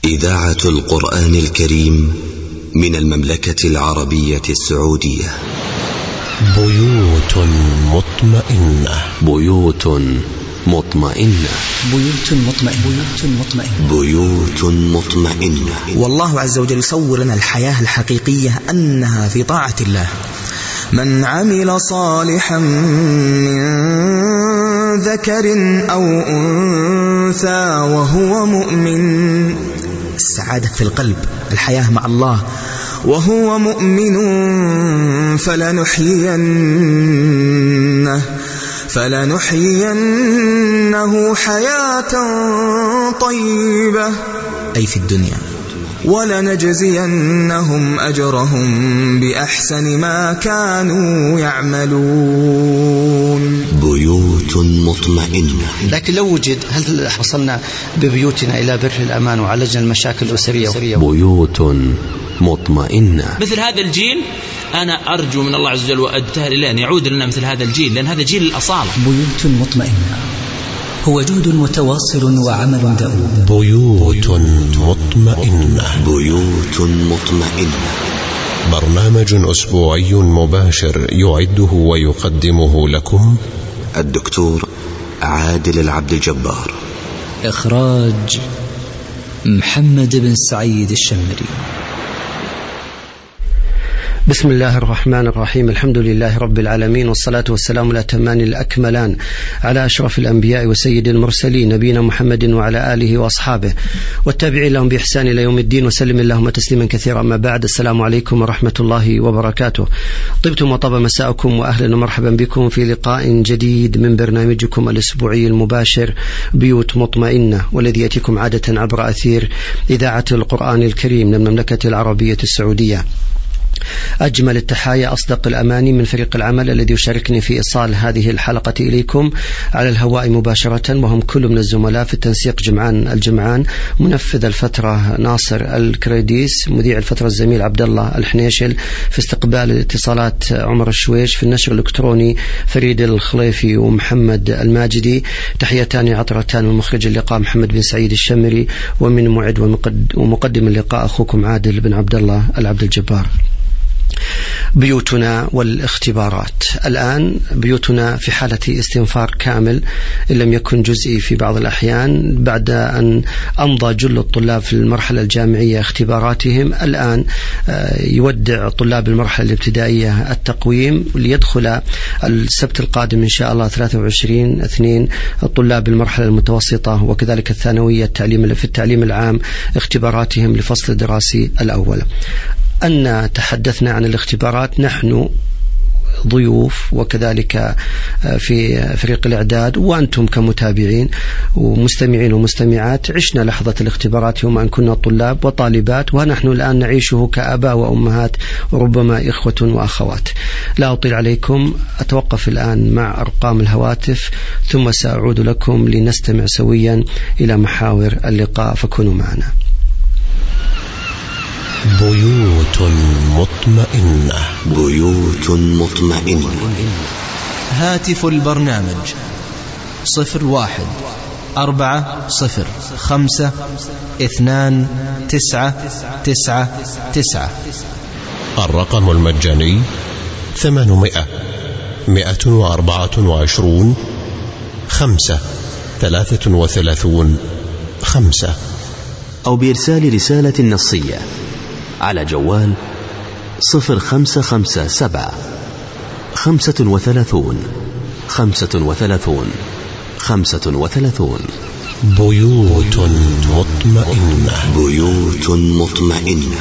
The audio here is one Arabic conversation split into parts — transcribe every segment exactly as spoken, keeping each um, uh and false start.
إذاعة القرآن الكريم من المملكة العربية السعودية. بيوت مطمئنة بيوت مطمئنة بيوت مطمئنة بيوت مطمئنة بيوت مطمئنة. والله عز وجل يصور لنا الحياة الحقيقية أنها في طاعة الله. من عمل صالحا من ذكر أو أنثى وهو مؤمن، السعادة في القلب، الحياة مع الله، وهو مؤمن فلنحيينه فلنحيينه حياة طيبة أي في الدنيا، ولنجزينهم أجرهم بأحسن ما كانوا يعملون. بيوت مطمئنة. لكن لو وجد، هل حصلنا ببيوتنا إلى بر الأمان وعالجنا المشاكل الأسرية؟ بيوت مطمئنة. مثل هذا الجيل أنا أرجو من الله عز وجل وأبتهل إليه أن يعود لنا مثل هذا الجيل، لأن هذا جيل الأصالة. بيوت مطمئنة هو جهد متواصل وعمل دؤوب. بيوت مطمئنة بيوت مطمئنة. برنامج أسبوعي مباشر يعده ويقدمه لكم الدكتور عادل العبد الجبار. إخراج محمد بن سعيد الشمري. بسم الله الرحمن الرحيم. الحمد لله رب العالمين، والصلاة والسلام الأتمان الأكملان على أشرف الأنبياء وسيد المرسلين نبينا محمد وعلى آله وأصحابه والتابعين لهم بإحسان إلى يوم الدين، وسلم اللهم تسليما كثيرا. ما بعد، السلام عليكم ورحمة الله وبركاته. طبتم وطاب مساءكم، وأهلا ومرحبا بكم في لقاء جديد من برنامجكم الأسبوعي المباشر بيوت مطمئنة، والذي يأتيكم عادة عبر أثير إذاعة القرآن الكريم من المملكة العربية السعودية. أجمل التحايا، أصدق الأماني من فريق العمل الذي يشاركني في إيصال هذه الحلقة إليكم على الهواء مباشرة، وهم كل من الزملاء في التنسيق جمعان الجمعان، منفذ الفترة ناصر الكريديس، مذيع الفترة الزميل عبد الله الحنيشل، في استقبال الاتصالات عمر الشويش، في النشر الإلكتروني فريد الخليفي ومحمد الماجدي. تحياتان عطرتان من مخرج اللقاء محمد بن سعيد الشمري، ومن معد ومقدم اللقاء أخوكم عادل بن عبد الله العبد الجبار. بيوتنا والاختبارات. الآن بيوتنا في حالة استنفار كامل إن لم يكن جزئي في بعض الأحيان، بعد أن أمضى جل الطلاب في المرحلة الجامعية اختباراتهم. الآن يودع طلاب المرحلة الابتدائية التقويم ليدخل السبت القادم إن شاء الله ثلاثة وعشرين اثنين طلاب المرحلة المتوسطة وكذلك الثانوية التعليم في التعليم العام اختباراتهم لفصل الدراسي الأول. أن تحدثنا عن الاختبارات نحن ضيوف، وكذلك في فريق الإعداد وأنتم كمتابعين ومستمعين ومستمعات عشنا لحظة الاختبارات يوم أن كنا طلاب وطالبات، ونحن الآن نعيشه كآباء وأمهات وربما إخوة وأخوات. لا أطيل عليكم، أتوقف الآن مع أرقام الهواتف ثم سأعود لكم لنستمع سويا إلى محاور اللقاء، فكونوا معنا. بيوت مطمئنة بيوت مطمئنة. هاتف البرنامج صفر واحد أربعة صفر خمسة اثنان تسعة تسعة تسعة. الرقم المجاني ثمانمائة مائة وأربعة وعشرون خمسة ثلاثة وثلاثون خمسة. أو بإرسال رسالة نصية على جوال صفر خمسة خمسة سبعة خمسة وثلاثون خمسة وثلاثون خمسة وثلاثون. بيوت مطمئنة بيوت مطمئنة.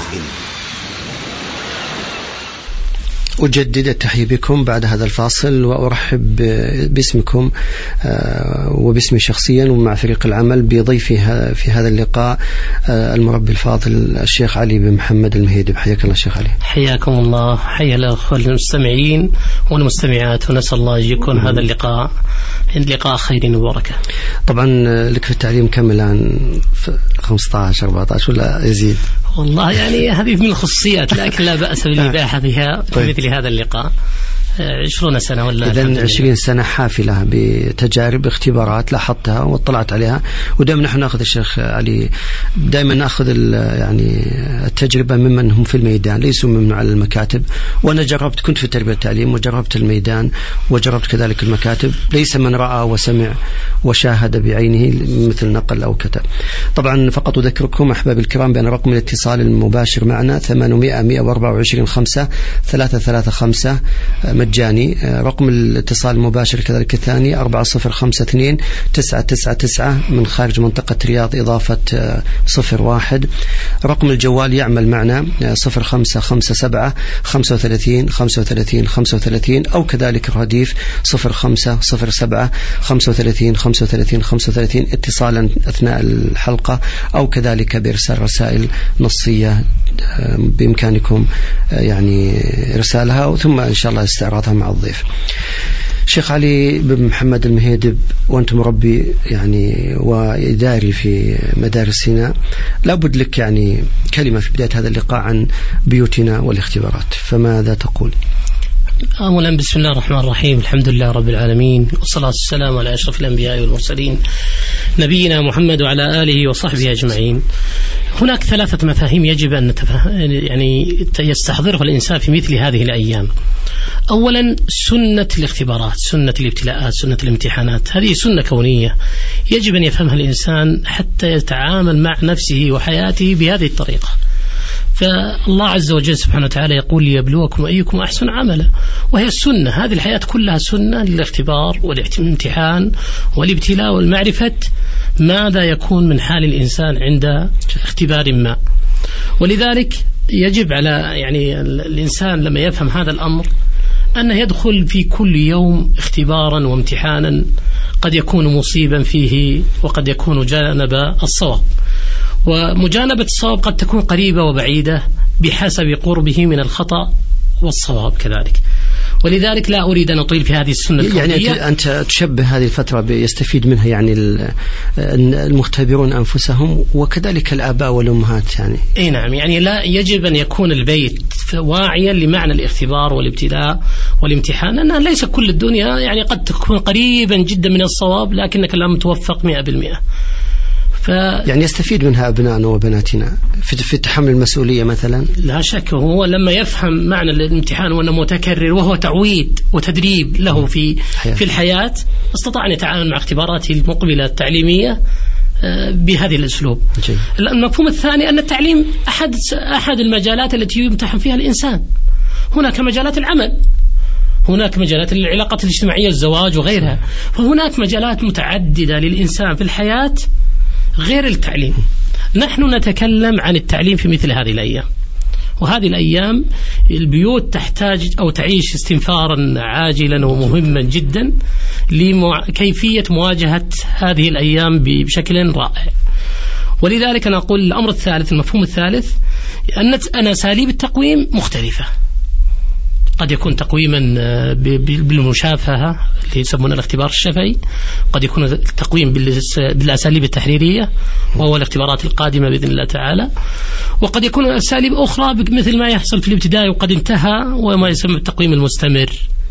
أجدد التحية بكم بعد هذا الفاصل، وأرحب باسمكم وباسمي شخصيا ومع فريق العمل بضيفي في هذا اللقاء المربي الفاضل الشيخ علي بن محمد المهيدب. حياك الله شيخ علي. حياكم الله، حيا الأخوة المستمعين والمستمعات، ونسأل الله يكون هذا اللقاء لقاء خير وبركة. طبعا لك في التعليم كم الآن؟ خمسة عشر أربعة عشر ولا يزيد؟ والله يعني هذه من الخصوصيات، لكن لا بأس بالإباحة بها في مثل هذا اللقاء. عشرون سنة ولا إذن عشرين سنة حافلة بتجارب اختبارات لاحظتها واطلعت عليها. ودائما نحن نأخذ الشيخ علي دائما نأخذ يعني التجربة ممن هم في الميدان ليسوا ممن على المكاتب. وأنا جربت كنت في التربية والتعليم وجربت الميدان وجربت كذلك المكاتب، ليس من رأى وسمع وشاهد بعينه مثل نقل أو كتب. طبعا فقط أذكركم أحباب الكرام بأن رقم الاتصال المباشر معنا ثمانمائة مائة وأربعة وعشرين خمسة ثلاثة ثلاثة خمسة مجاني. رقم الاتصال المباشر كذلك الثاني أربعة صفر خمسة اثنين تسعة تسعة تسعة من خارج منطقة رياض إضافة صفر واحد. رقم الجوال يعمل معنا صفر خمسة خمسة سبعة خمسة وثلاثين خمسة وثلاثين خمسة وثلاثين أو كذلك الرديف صفر خمسة صفر سبعة خمسة وثلاثين خمسة وثلاثين خمسة وثلاثين اتصالا أثناء الحلقة أو كذلك بإرسال رسائل نصية بإمكانكم يعني رسالها ثم إن شاء الله استعراضها مع الضيف. شيخ علي بن محمد المهيدب، وأنت مربي يعني وإداري في مدارس سيناء، لابد لك يعني كلمة في بداية هذا اللقاء عن بيوتنا والاختبارات، فماذا تقول؟ أولا بسم الله الرحمن الرحيم، الحمد لله رب العالمين، والصلاة والسلام على أشرف الأنبياء والمرسلين نبينا محمد وعلى آله وصحبه أجمعين. هناك ثلاثة مفاهيم يجب أن يعني يستحضرها الإنسان في مثل هذه الأيام. أولا سنة الاختبارات، سنة الابتلاءات، سنة الامتحانات، هذه سنة كونية يجب أن يفهمها الإنسان حتى يتعامل مع نفسه وحياته بهذه الطريقة. فالله عز وجل سبحانه وتعالى يقول ليبلوكم أيكم أحسن عملا، وهي السنة. هذه الحياة كلها سنة للاختبار والامتحان والابتلاء والمعرفة ماذا يكون من حال الإنسان عند اختبار ما. ولذلك يجب على يعني الإنسان لما يفهم هذا الأمر أنه يدخل في كل يوم اختبارا وامتحانا قد يكون مصيبا فيه وقد يكون جانب الصواب. ومجانبة الصواب قد تكون قريبة وبعيدة بحسب قربه من الخطأ والصواب كذلك. ولذلك لا أريد أن أطيل في هذه السنة الكونية. يعني أنت تشبه هذه الفترة يستفيد منها يعني المختبرون أنفسهم وكذلك الآباء والأمهات يعني. أي نعم، يعني لا يجب أن يكون البيت واعيا لمعنى الاختبار والابتلاء والامتحان، أنها ليس كل الدنيا يعني قد تكون قريبا جدا من الصواب لكنك لم توفق مئة بالمئة. ف... يعني يستفيد منها أبنائنا وبناتنا في, في تحمل المسؤولية مثلا. لا شك، هو لما يفهم معنى الامتحان وأنه متكرر وهو تعويد وتدريب له في حياة. في الحياة استطاع أن يتعامل مع اختباراته المقبلة التعليمية بهذه الأسلوب. جي. المفهوم الثاني أن التعليم أحد أحد المجالات التي يمتحن فيها الإنسان. هناك مجالات العمل، هناك مجالات العلاقات الاجتماعية، الزواج وغيرها، فهناك مجالات متعددة للإنسان في الحياة غير التعليم. نحن نتكلم عن التعليم في مثل هذه الأيام، وهذه الأيام البيوت تحتاج أو تعيش استنفارا عاجلا ومهما جدا لكيفية مواجهة هذه الأيام بشكل رائع. ولذلك أنا أقول الأمر الثالث، المفهوم الثالث، أن أساليب التقويم مختلفة. قد يكون تقويما بالمشافهة اللي يسمونه الاختبار الشفهي، قد يكون تقويم بالأساليب التحريرية وهو الاختبارات القادمة بإذن الله تعالى، وقد يكون أساليب أخرى مثل ما يحصل في الابتدائي وقد انتهى وما يسمى التقويم المستمر.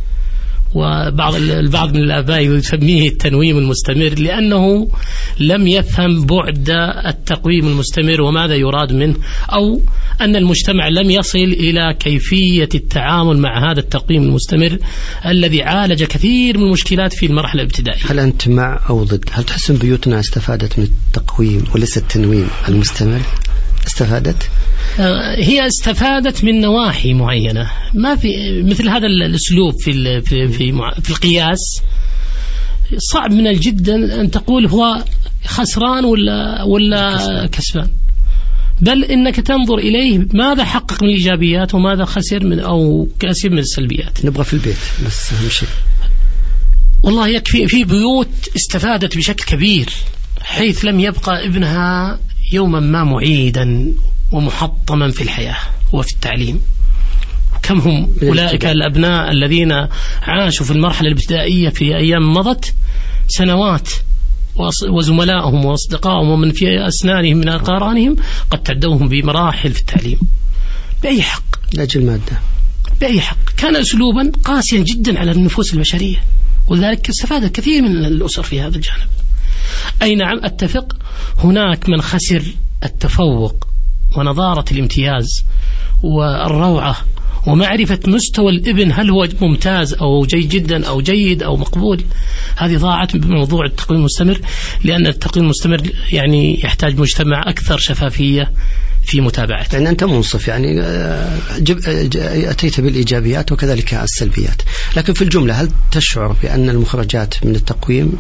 وبعض البعض من الآباء يسميه التنويم المستمر لأنه لم يفهم بعد التقويم المستمر وماذا يراد منه، أو أن المجتمع لم يصل إلى كيفية التعامل مع هذا التقويم المستمر الذي عالج كثير من المشكلات في المرحلة الابتدائية. هل أنت مع أو ضد؟ هل تحس بيوتنا استفادت من التقويم وليس التنويم المستمر؟ استفادت؟ هي استفادت من نواحي معينة، ما في مثل هذا الأسلوب في في في, في القياس. صعب من الجد أن تقول هو خسران ولا ولا كسبان، بل إنك تنظر إليه ماذا حقق من الإيجابيات وماذا خسر من أو كسب من السلبيات. نبغى في البيت بس أهم شيء. والله يكفي في بيوت استفادت بشكل كبير حيث لم يبقى ابنها يوما ما معيدا ومحطما في الحياة وفي التعليم. كم هم أولئك الأبناء الذين عاشوا في المرحلة الابتدائية في أيام مضت سنوات، وزملائهم وأصدقائهم ومن في أسنانهم من أقارانهم قد تعدوهم بمراحل في التعليم بأي حق؟ لأجل المادة. بأي حق. كان أسلوبا قاسيا جدا على النفوس البشرية، ولذلك استفاد الكثير من الأسر في هذا الجانب. أي نعم أتفق، هناك من خسر التفوق ونظارة الامتياز والروعة ومعرفة مستوى الابن، هل هو ممتاز أو جيد جدا أو جيد أو مقبول. هذه ضاعت بموضوع التقويم المستمر، لأن التقويم المستمر يعني يحتاج مجتمع أكثر شفافية في متابعته. يعني أنت منصف، يعني جب أتيت بالإيجابيات وكذلك السلبيات، لكن في الجملة هل تشعر بأن المخرجات من التقويم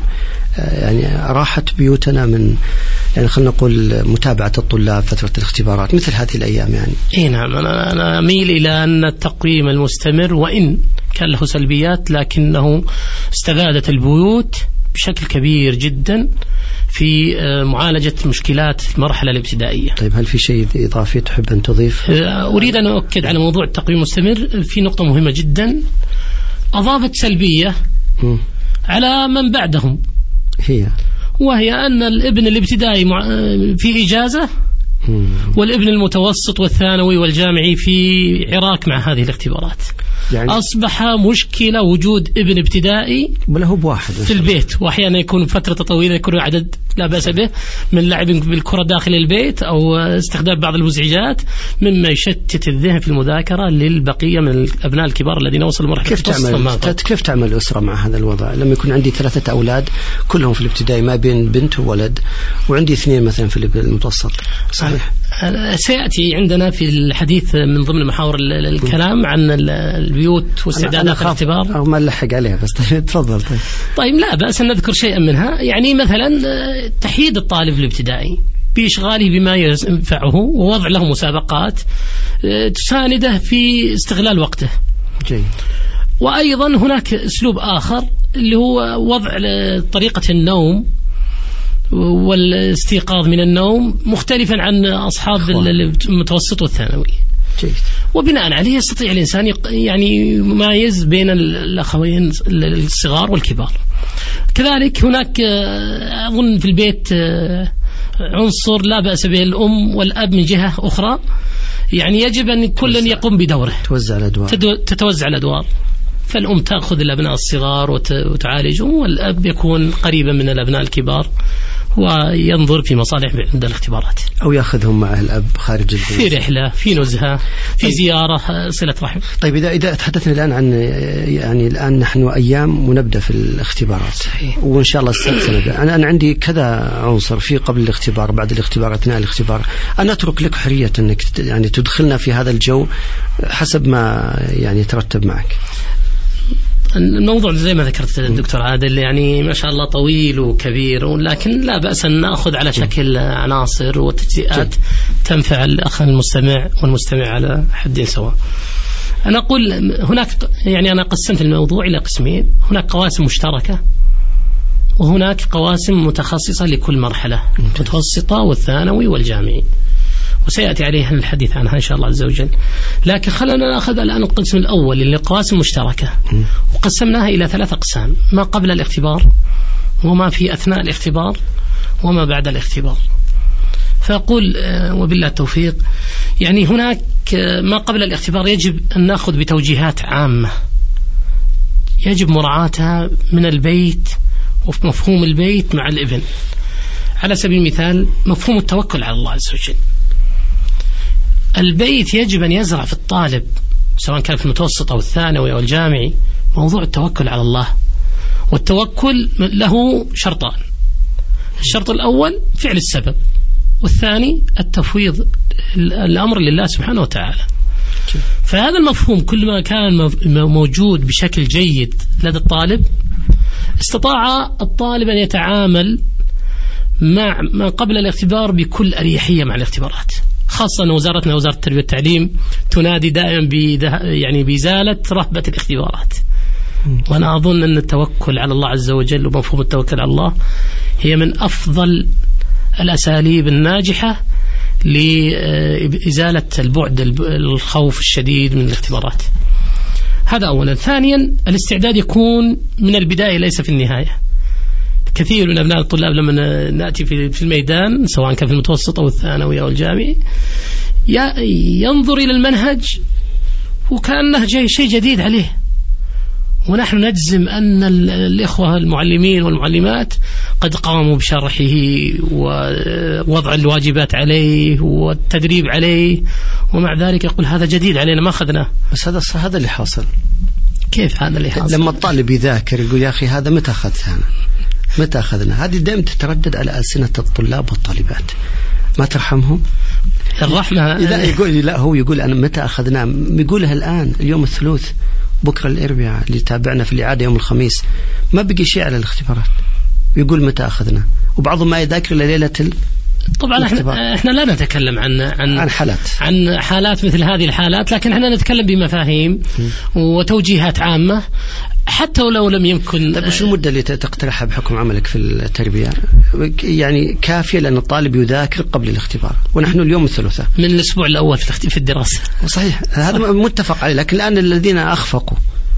يعني راحت بيوتنا من يعني خلينا نقول متابعة الطلاب فترة الاختبارات مثل هذه الأيام؟ يعني إيه نعم، أنا أنا أميل إلى أن التقويم المستمر وإن كان له سلبيات لكنه استفادت البيوت بشكل كبير جدا في معالجة مشكلات المرحلة الابتدائية. طيب هل في شيء إضافي تحب أن تضيف؟ أريد أن أؤكد على موضوع التقويم المستمر في نقطة مهمة جدا أضافت سلبية م. على من بعدهم، هي وهي أن الابن الابتدائي في إجازة م. والابن المتوسط والثانوي والجامعي في عراك مع هذه الاختبارات. يعني أصبح مشكلة وجود ابن ابتدائي ولا هو بواحد في البيت، وأحيانا يكون فترة طويلة يكون عدد لا بأس به من لعب بالكرة داخل البيت أو استخدام بعض المزعجات مما يشتت الذهن في المذاكرة للبقية من الأبناء الكبار الذين وصلوا مرحلة. كيف تعمل كيف تعمل أسرة مع هذا الوضع لما يكون عندي ثلاثة أولاد كلهم في الابتدائي ما بين بنت وولد، وعندي اثنين مثلا في المتوسط؟ صحيح. سيأتي عندنا في الحديث من ضمن محاور الكلام عن البيوت واستعدادات الاختبار أو ما نلحق عليها، بس تفضل. طيب. طيب لا بأس أن نذكر شيئا منها. يعني مثلا تحييد الطالب الابتدائي بإشغاله بما ينفعه ووضع له مسابقات تسانده في استغلال وقته. جيد. وأيضا هناك أسلوب آخر اللي هو وضع طريقة النوم والاستيقاظ من النوم مختلفا عن أصحاب المتوسط والثانوي. جيد. وبناء عليه يستطيع الإنسان يعني يميز بين الأخوين الصغار والكبار. كذلك هناك أظن في البيت عنصر لا بأس به الأم والأب من جهة أخرى، يعني يجب أن كل يقوم بدوره، توزع الأدوار. تتوزع الأدوار، فالأم تأخذ الأبناء الصغار وتعالجهم، والأب يكون قريبا من الأبناء الكبار وينظر في مصالح عند الاختبارات، أو يأخذهم معه الأب خارج البيت في رحلة، في نزهة، في طيب. زيارة، صلة رحم. طيب إذا إذا تحدثنا الآن عن يعني الآن نحن أيام ونبدأ في الاختبارات صحيح. وإن شاء الله سنبدأ. أنا أنا عندي كذا عنصر في قبل الاختبار، بعد الاختبار، أثناء الاختبار. أنا أترك لك حرية أنك يعني تدخلنا في هذا الجو حسب ما يعني ترتب معك. الموضوع زي ما ذكرت الدكتور عادل يعني ما شاء الله طويل وكبير، لكن لا بأس أن نأخذ على شكل عناصر وتجزئات تنفع الأخ المستمع والمستمع على حد سواء. أنا أقول هناك يعني أنا قسمت الموضوع إلى قسمين، هناك قواسم مشتركة وهناك قواسم متخصصة لكل مرحلة، المتوسطة والثانوي والجامعي، وسيأتي عليها الحديث عنها إن شاء الله عز وجل. لكن خلنا نأخذ الآن القسم الأول اللي قواسم مشتركة، وقسمناها إلى ثلاث أقسام: ما قبل الاختبار، وما في أثناء الاختبار، وما بعد الاختبار. فأقول وبالله التوفيق يعني هناك ما قبل الاختبار يجب أن نأخذ بتوجيهات عامة يجب مراعاتها من البيت وفي مفهوم البيت مع الابن. على سبيل المثال مفهوم التوكل على الله عز وجل. البيت يجب أن يزرع في الطالب سواء كان في المتوسط أو الثانوي أو الجامعي موضوع التوكل على الله. والتوكل له شرطان: الشرط الأول فعل السبب، والثاني التفويض الأمر لله سبحانه وتعالى. فهذا المفهوم كل ما كان موجود بشكل جيد لدى الطالب استطاع الطالب أن يتعامل مع ما قبل الاختبار بكل أريحية مع الاختبارات، خاصة أن وزارتنا وزارة التربية والتعليم تنادي دائما يعني بإزالة رهبة الاختبارات. وأنا أظن أن التوكل على الله عز وجل ومفهوم التوكل على الله هي من أفضل الأساليب الناجحة لإزالة البعد الخوف الشديد من الاختبارات. هذا أولا. ثانيا الاستعداد يكون من البداية ليس في النهاية. كثير من أبناء الطلاب لما نأتي في الميدان سواء كان في المتوسط أو الثانوي أو الجامعي ينظر إلى المنهج وكأنه جاي شيء جديد عليه. ونحن نجزم أن الإخوة المعلمين والمعلمات قد قاموا بشرحه ووضع الواجبات عليه والتدريب عليه، ومع ذلك يقول هذا جديد علينا ما أخذناه. بس هذا هذا اللي حاصل. كيف هذا اللي حاصل؟ لما الطالب يذاكر يقول يا أخي هذا متى أخذتها أنا؟ متى أخذنا؟ هذه دائما تتردد على ألسنة الطلاب والطالبات، ما ترحمهم. الرحمة لا يقول لا، هو يقول أنا متى أخذناه، يقولها الآن اليوم الثلاث، بكرة الأربعاء اللي تابعنا في الإعادة يوم الخميس، ما بقي شيء على الاختبارات، يقول متى أخذنا، وبعضهم ما يذاكر لليلة ال... طبعا احنا احنا لا نتكلم عن عن عن حالات عن حالات مثل هذه الحالات، لكن احنا نتكلم بمفاهيم وتوجيهات عامة. حتى ولو لم يمكن. طيب وش المدة اللي تقترحها بحكم عملك في التربية يعني كافية لأن الطالب يذاكر قبل الاختبار، ونحن اليوم الثلاثاء من الأسبوع الأول في الدراسة؟ صحيح، هذا متفق عليه، لكن الآن الذين أخفقوا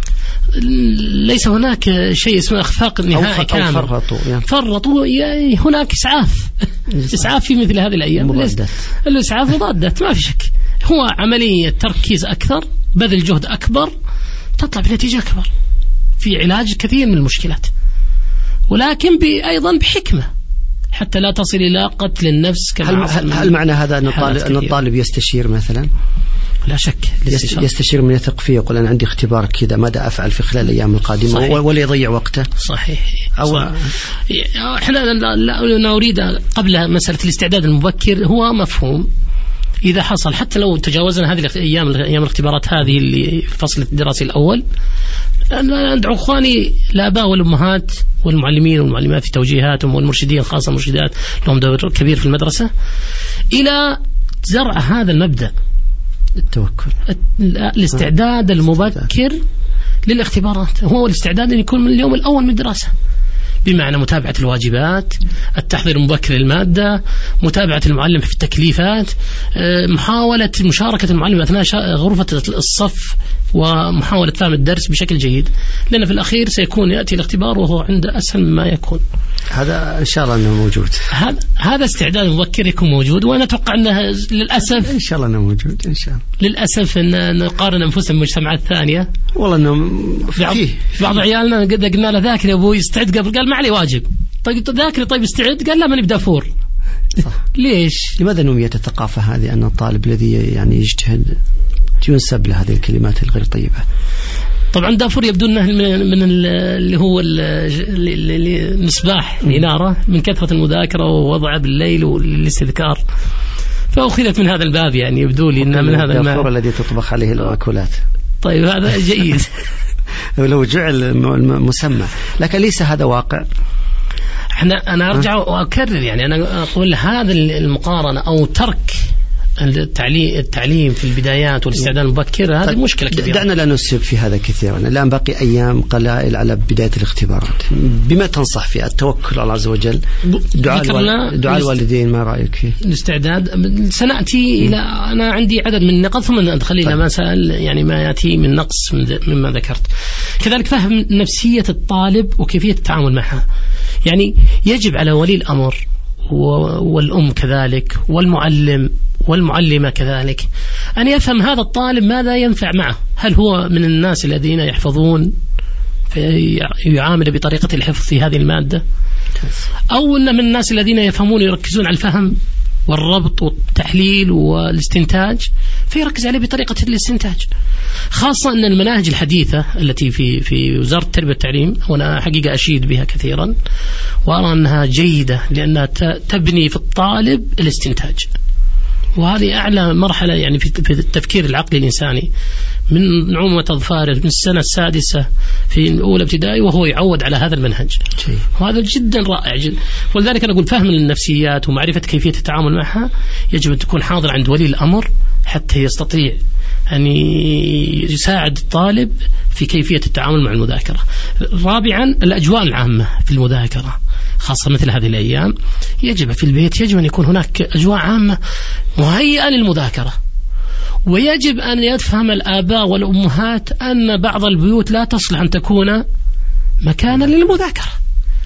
ليس هناك شيء اسمه إخفاق نهائي كامل. فرطوا يعني. فرطوا هناك إسعاف إسعاف في مثل هذه الأيام. مضادات. الإسعاف مضادات ما في شك، هو عملية تركيز أكثر، بذل جهد أكبر، تطلع بنتيجة أكبر في علاج كثير من المشكلات، ولكن أيضا بحكمة حتى لا تصل إلى قتل النفس. كما هل, هل معنى هذا أن الطالب, أن الطالب يستشير مثلا؟ لا شك يستشير من يثق فيه، يقول أنا عندي اختبار كذا ماذا أفعل في خلال الأيام القادمة؟ صحيح. ولا يضيع وقته. صحيح. أو احنا لا نريد قبل مسألة الاستعداد المبكر، هو مفهوم إذا حصل حتى لو تجاوزنا هذه الأيام أيام الاختبارات هذه اللي في الفصل الدراسي الأول، أنا أدعو إخواني الآباء والأمهات والمعلمين والمعلمات في توجيهاتهم والمرشدين خاصة المرشدات لهم دور كبير في المدرسة إلى زرع هذا المبدأ التوكل، الاستعداد المبكر للاختبارات. هو الاستعداد أن يكون من اليوم الأول من الدراسة، بمعنى متابعة الواجبات، التحضير المبكر للمادة، متابعة المعلم في التكليفات، محاولة مشاركة المعلم أثناء غرفة الصف، ومحاولة فهم الدرس بشكل جيد، لأن في الأخير سيكون يأتي الاختبار وهو عنده أسهل مما يكون. هذا إن شاء الله أنه موجود. هذا هذا استعداد مبكر يكون موجود، وأنا أتوقع أنه للأسف إن شاء الله أنه موجود إن شاء الله. للأسف أن نقارن أنفسنا بالمجتمعات الثانية. والله إنه فيه بعض عيالنا قد قلنا له ذاكر يا أبوي استعد قبل، قال ما علي واجب. طيب ذاكر، طيب استعد، قال لا ماني بدافور. ليش؟ لماذا نمية الثقافة هذه أن الطالب الذي يعني يجتهد ينسب له هذه الكلمات الغير طيبة؟ طبعا دافور يبدو أنه من اللي هو المصباح الإنارة من كثرة المذاكرة ووضعه بالليل والاستذكار، فأخذت من هذا الباب، يعني يبدو لي أنها من هذا الدافور الذي تطبخ عليه المأكولات. طيب هذا جيد لو جعل مسمى، لكن ليس هذا واقع. احنا أنا أرجع وأكرر، يعني أنا أقول هذا المقارنة أو ترك التعليم التعليم في البدايات والاستعداد المبكر هذه مشكلة كبيرة. دعنا لا نسب في هذا كثيرا، الآن باقي أيام قلائل على بداية الاختبارات، بما تنصح في التوكل على الله عز وجل؟ دعاء الوال... دعاء الوالدين ما رأيك فيه؟ الاستعداد سنأتي إلى أنا عندي عدد من النقاط ثم ندخل إلى ما سأل يعني ما يأتي من نقص مما ذكرت. كذلك فهم نفسية الطالب وكيفية التعامل معها، يعني يجب على ولي الأمر والأم كذلك والمعلم والمعلمة كذلك أن يفهم هذا الطالب ماذا ينفع معه. هل هو من الناس الذين يحفظون يعامل بطريقة الحفظ في هذه المادة، أو أن من الناس الذين يفهمون يركزون على الفهم والربط والتحليل والاستنتاج فيركز عليه بطريقة الاستنتاج، خاصة أن المناهج الحديثة التي في في وزارة التربية والتعليم، وأنا حقيقة أشيد بها كثيرا وأرى أنها جيدة لأنها تبني في الطالب الاستنتاج، وهذه أعلى مرحلة يعني في التفكير العقلي الإنساني من نعومة أظفاره من السنة السادسة في أولى ابتدائي وهو يعود على هذا المنهج، وهذا جدا رائع جدا. ولذلك أنا أقول فهم النفسيات ومعرفة كيفية التعامل معها يجب أن تكون حاضر عند ولي الأمر حتى يستطيع أن يساعد الطالب في كيفية التعامل مع المذاكرة. رابعا الأجواء العامة في المذاكرة، خاصة مثل هذه الأيام يجب في البيت يجب أن يكون هناك أجواء عامة مهيئة للمذاكرة، ويجب أن يفهم الآباء والأمهات أن بعض البيوت لا تصلح أن تكون مكانا للمذاكرة،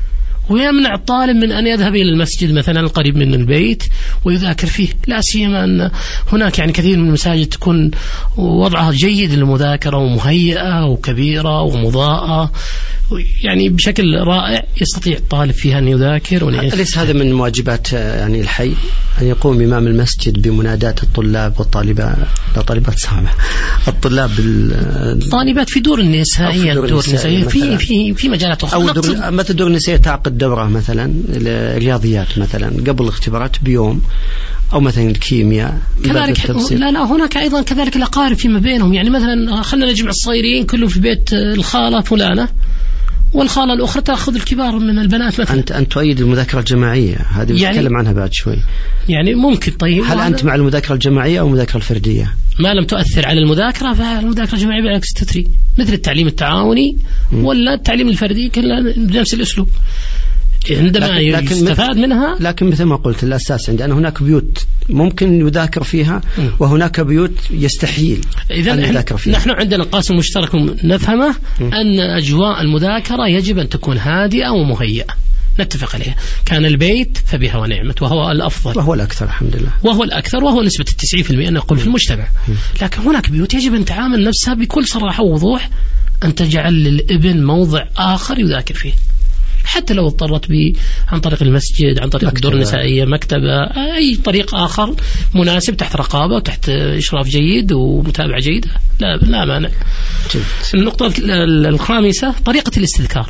ويمنع الطالب من أن يذهب إلى المسجد مثلا القريب من البيت ويذاكر فيه، لا سيما أن هناك يعني كثير من المساجد تكون وضعها جيد للمذاكرة ومهيئة وكبيرة ومضاءة يعني بشكل رائع يستطيع الطالب فيها أن يذاكر. أليس هذا من واجبات يعني الحي أن يقوم إمام المسجد بمناداة الطلاب والطالبات، لا طالبات سامع الطلاب الطالبات في دور النساء، هي دور النساء في في في مجالات أخرى، أو دور مثل دور النساء تعقد دورة مثلا الرياضيات مثلا قبل الاختبارات بيوم، أو مثلا الكيمياء كذلك. لا لا هناك أيضا كذلك الأقارب فيما بينهم، يعني مثلا خلنا نجمع الصغيرين كلهم في بيت الخالة فلانة والخالة الأخرى تأخذ الكبار من البنات مثلا. أنت أنت تؤيد المذاكرة الجماعية هذه يعني بنتكلم عنها بعد شوي يعني ممكن. طيب هل أنت مع المذاكرة الجماعية أو المذاكرة الفردية؟ ما لم تؤثر على المذاكرة فالمذاكرة الجماعية بالعكس تثري، مثل التعليم التعاوني م. ولا التعليم الفردي كلها بنفس الأسلوب عندما لكن يستفاد لكن منها. لكن مثل ما قلت الأساس عندي أن هناك بيوت ممكن يذاكر فيها م. وهناك بيوت يستحيل أن يذاكر فيها. نحن عندنا قاسم مشترك نفهمه م. أن أجواء المذاكرة يجب أن تكون هادئة ومهيئة، نتفق عليها. كان البيت فبها ونعمت وهو الأفضل وهو الأكثر الحمد لله، وهو الأكثر وهو نسبة التسعين في المئة نقول في المجتمع. لكن هناك بيوت يجب أن تعامل نفسها بكل صراحة ووضوح أن تجعل للابن موضع آخر يذاكر فيه، حتى لو اضطرت به عن طريق المسجد، عن طريق الدور النسائية، مكتبة، أي طريق آخر مناسب تحت رقابة وتحت إشراف جيد ومتابعة جيدة، لا لا مانع. النقطة الخامسة طريقة الاستذكار.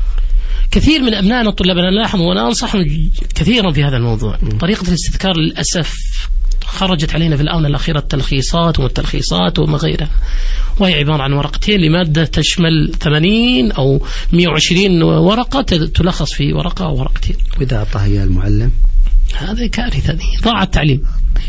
كثير من أبنائنا الطلاب أنا نلاحظ وأنا أنصحهم كثيرا في هذا الموضوع. طريقة الاستذكار للأسف خرجت علينا في الآونة الأخيرة التلخيصات والتلخيصات وما غيرها، وهي عبارة عن ورقتين لمادة تشمل ثمانين أو مئة وعشرين ورقة تلخص في ورقة أو ورقتين. وإذا أعطاها إياه المعلم هذا كارثة، دي ضاع التعليم.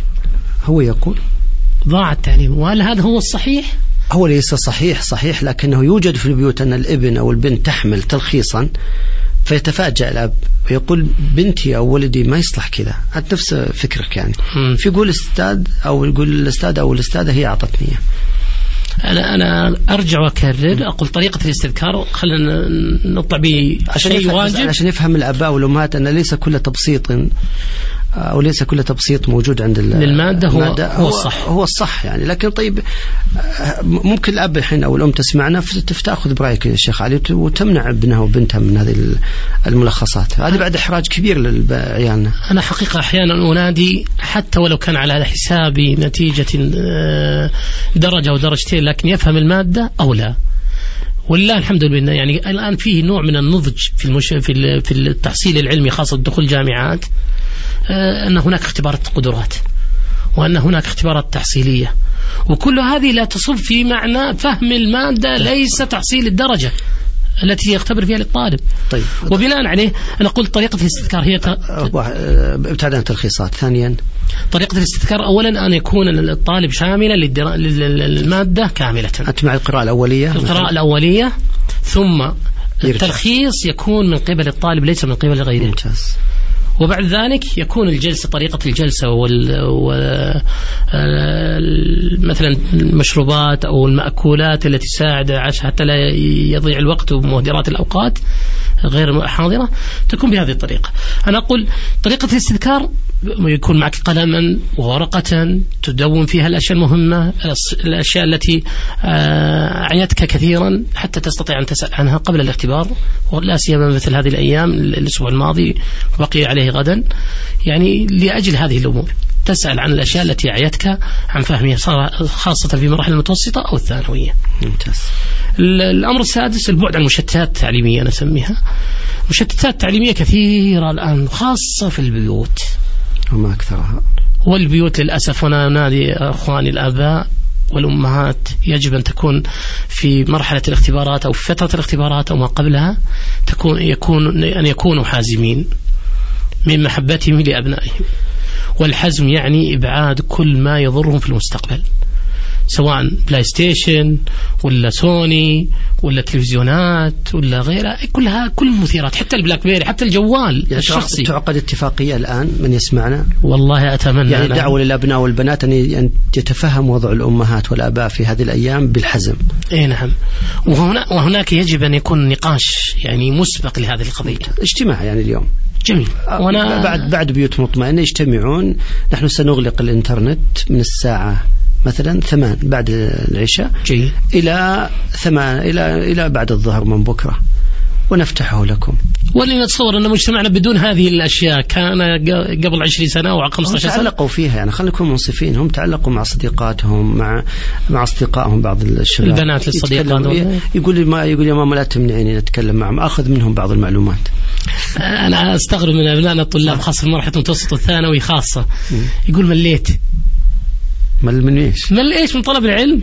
هو يقول ضاع التعليم، وهل هذا هو الصحيح؟ هو ليس صحيح صحيح لكنه يوجد في البيوت أن الابن أو البنت تحمل تلخيصا فيتفاجأ الأب ويقول بنتي أو ولدي ما يصلح كذا، هذا نفس فكرك يعني. في يقول الأستاذ أو يقول الأستاذ أو الأستاذة هي أعطتني. أنا أنا أرجع وأكرر أقول طريقة الاستذكار خلينا نطلع بشيء واجب عشان يفهم الآباء والأمهات أن ليس كل تبسيط أو ليس كل تبسيط موجود عند المادة هو, هو الصح هو الصح يعني. لكن طيب ممكن الأب الحين أو الأم تسمعنا تأخذ برأيك يا شيخ علي وتمنع ابنها وبنتها من هذه الملخصات، هذه بعد إحراج كبير للعيالنا. أنا حقيقة أحيانا أنادي حتى ولو كان على حساب نتيجة درجة أو درجتين لكن يفهم المادة أو لا. والله الحمد لله يعني الآن فيه نوع من النضج في المش... في في التحصيل العلمي خاصة دخول الجامعات، أن هناك اختبارات قدرات وأن هناك اختبارات تحصيلية، وكل هذه لا تصب في معنى فهم المادة ليس تحصيل الدرجة التي يختبر فيها للطالب. طيب. وبناء عليه أنا قلت طريقة الاستذكار هي ت... ابتعد عن التلخيصات. ثانيا طريقة الاستذكار أولا أن يكون الطالب شاملا للدرا... للمادة كاملة. أنت مع القراءة الأولية؟ القراءة مثلا. الأولية ثم التلخيص يكون من قبل الطالب ليس من قبل غيره. ممتاز. وبعد ذلك يكون الجلسة طريقة الجلسة وال... و... مثلا المشروبات أو المأكولات التي تساعد حتى لا يضيع الوقت ومهدرات الأوقات غير حاضرة تكون بهذه الطريقة. أنا أقول طريقة الاستذكار يكون معك قلما وورقة تدون فيها الأشياء المهمة، الأشياء التي أعيتك كثيرا حتى تستطيع أن تسأل عنها قبل الاختبار، ولا سيما مثل هذه الأيام الأسبوع الماضي بقي عليه غدا، يعني لأجل هذه الأمور تسأل عن الأشياء التي أعيتك عن فهمها خاصة في مراحل المتوسطة أو الثانوية. ممتاز. الأمر السادس البعد عن المشتتات التعليمية أنا أسميها. مشتتات تعليمية كثيرة الآن خاصة في البيوت وما أكثرها، والبيوت للأسف. وأنا أنادي أخواني الآباء والأمهات يجب أن تكون في مرحلة الاختبارات أو في فترة الاختبارات أو ما قبلها تكون يكون أن يكونوا حازمين من محبتهم لأبنائهم، والحزم يعني إبعاد كل ما يضرهم في المستقبل، سواء بلاي ستيشن ولا سوني ولا تلفزيونات ولا غيرها، كلها كل مثيرات، حتى البلاك بيري، حتى الجوال يعني الشخصي. تعقد اتفاقية الآن من يسمعنا؟ والله أتمنى يعني دعوة للأبناء والبنات أن يتفهم وضع الأمهات والآباء في هذه الأيام بالحزم. إيه نعم. وهنا وهناك يجب أن يكون نقاش يعني مسبق لهذه القضية. اجتماع يعني اليوم جميل. وأنا بعد بعد بيوت مطمئنة يجتمعون. نحن سنغلق الإنترنت من الساعة مثلا ثمان بعد العشاء جي. إلى ثمان إلى إلى بعد الظهر من بكرة، ونفتحه لكم. ولي نتصور أن مجتمعنا بدون هذه الأشياء كان قبل عشرين سنة أو خمسة عشر سنة تعلقوا فيها، يعني خلينا نكون منصفين، هم تعلقوا مع صديقاتهم، مع مع أصدقائهم، بعض الشباب البنات للصديقات يقول ما يقول يا ماما لا تمنعيني نتكلم معهم، أخذ منهم بعض المعلومات. أنا أستغرب من أبنائنا الطلاب خاصة في مرحلة المتوسط والثانوي خاصة، يقول مليت. مل من إيش؟ مل إيش من طلب العلم.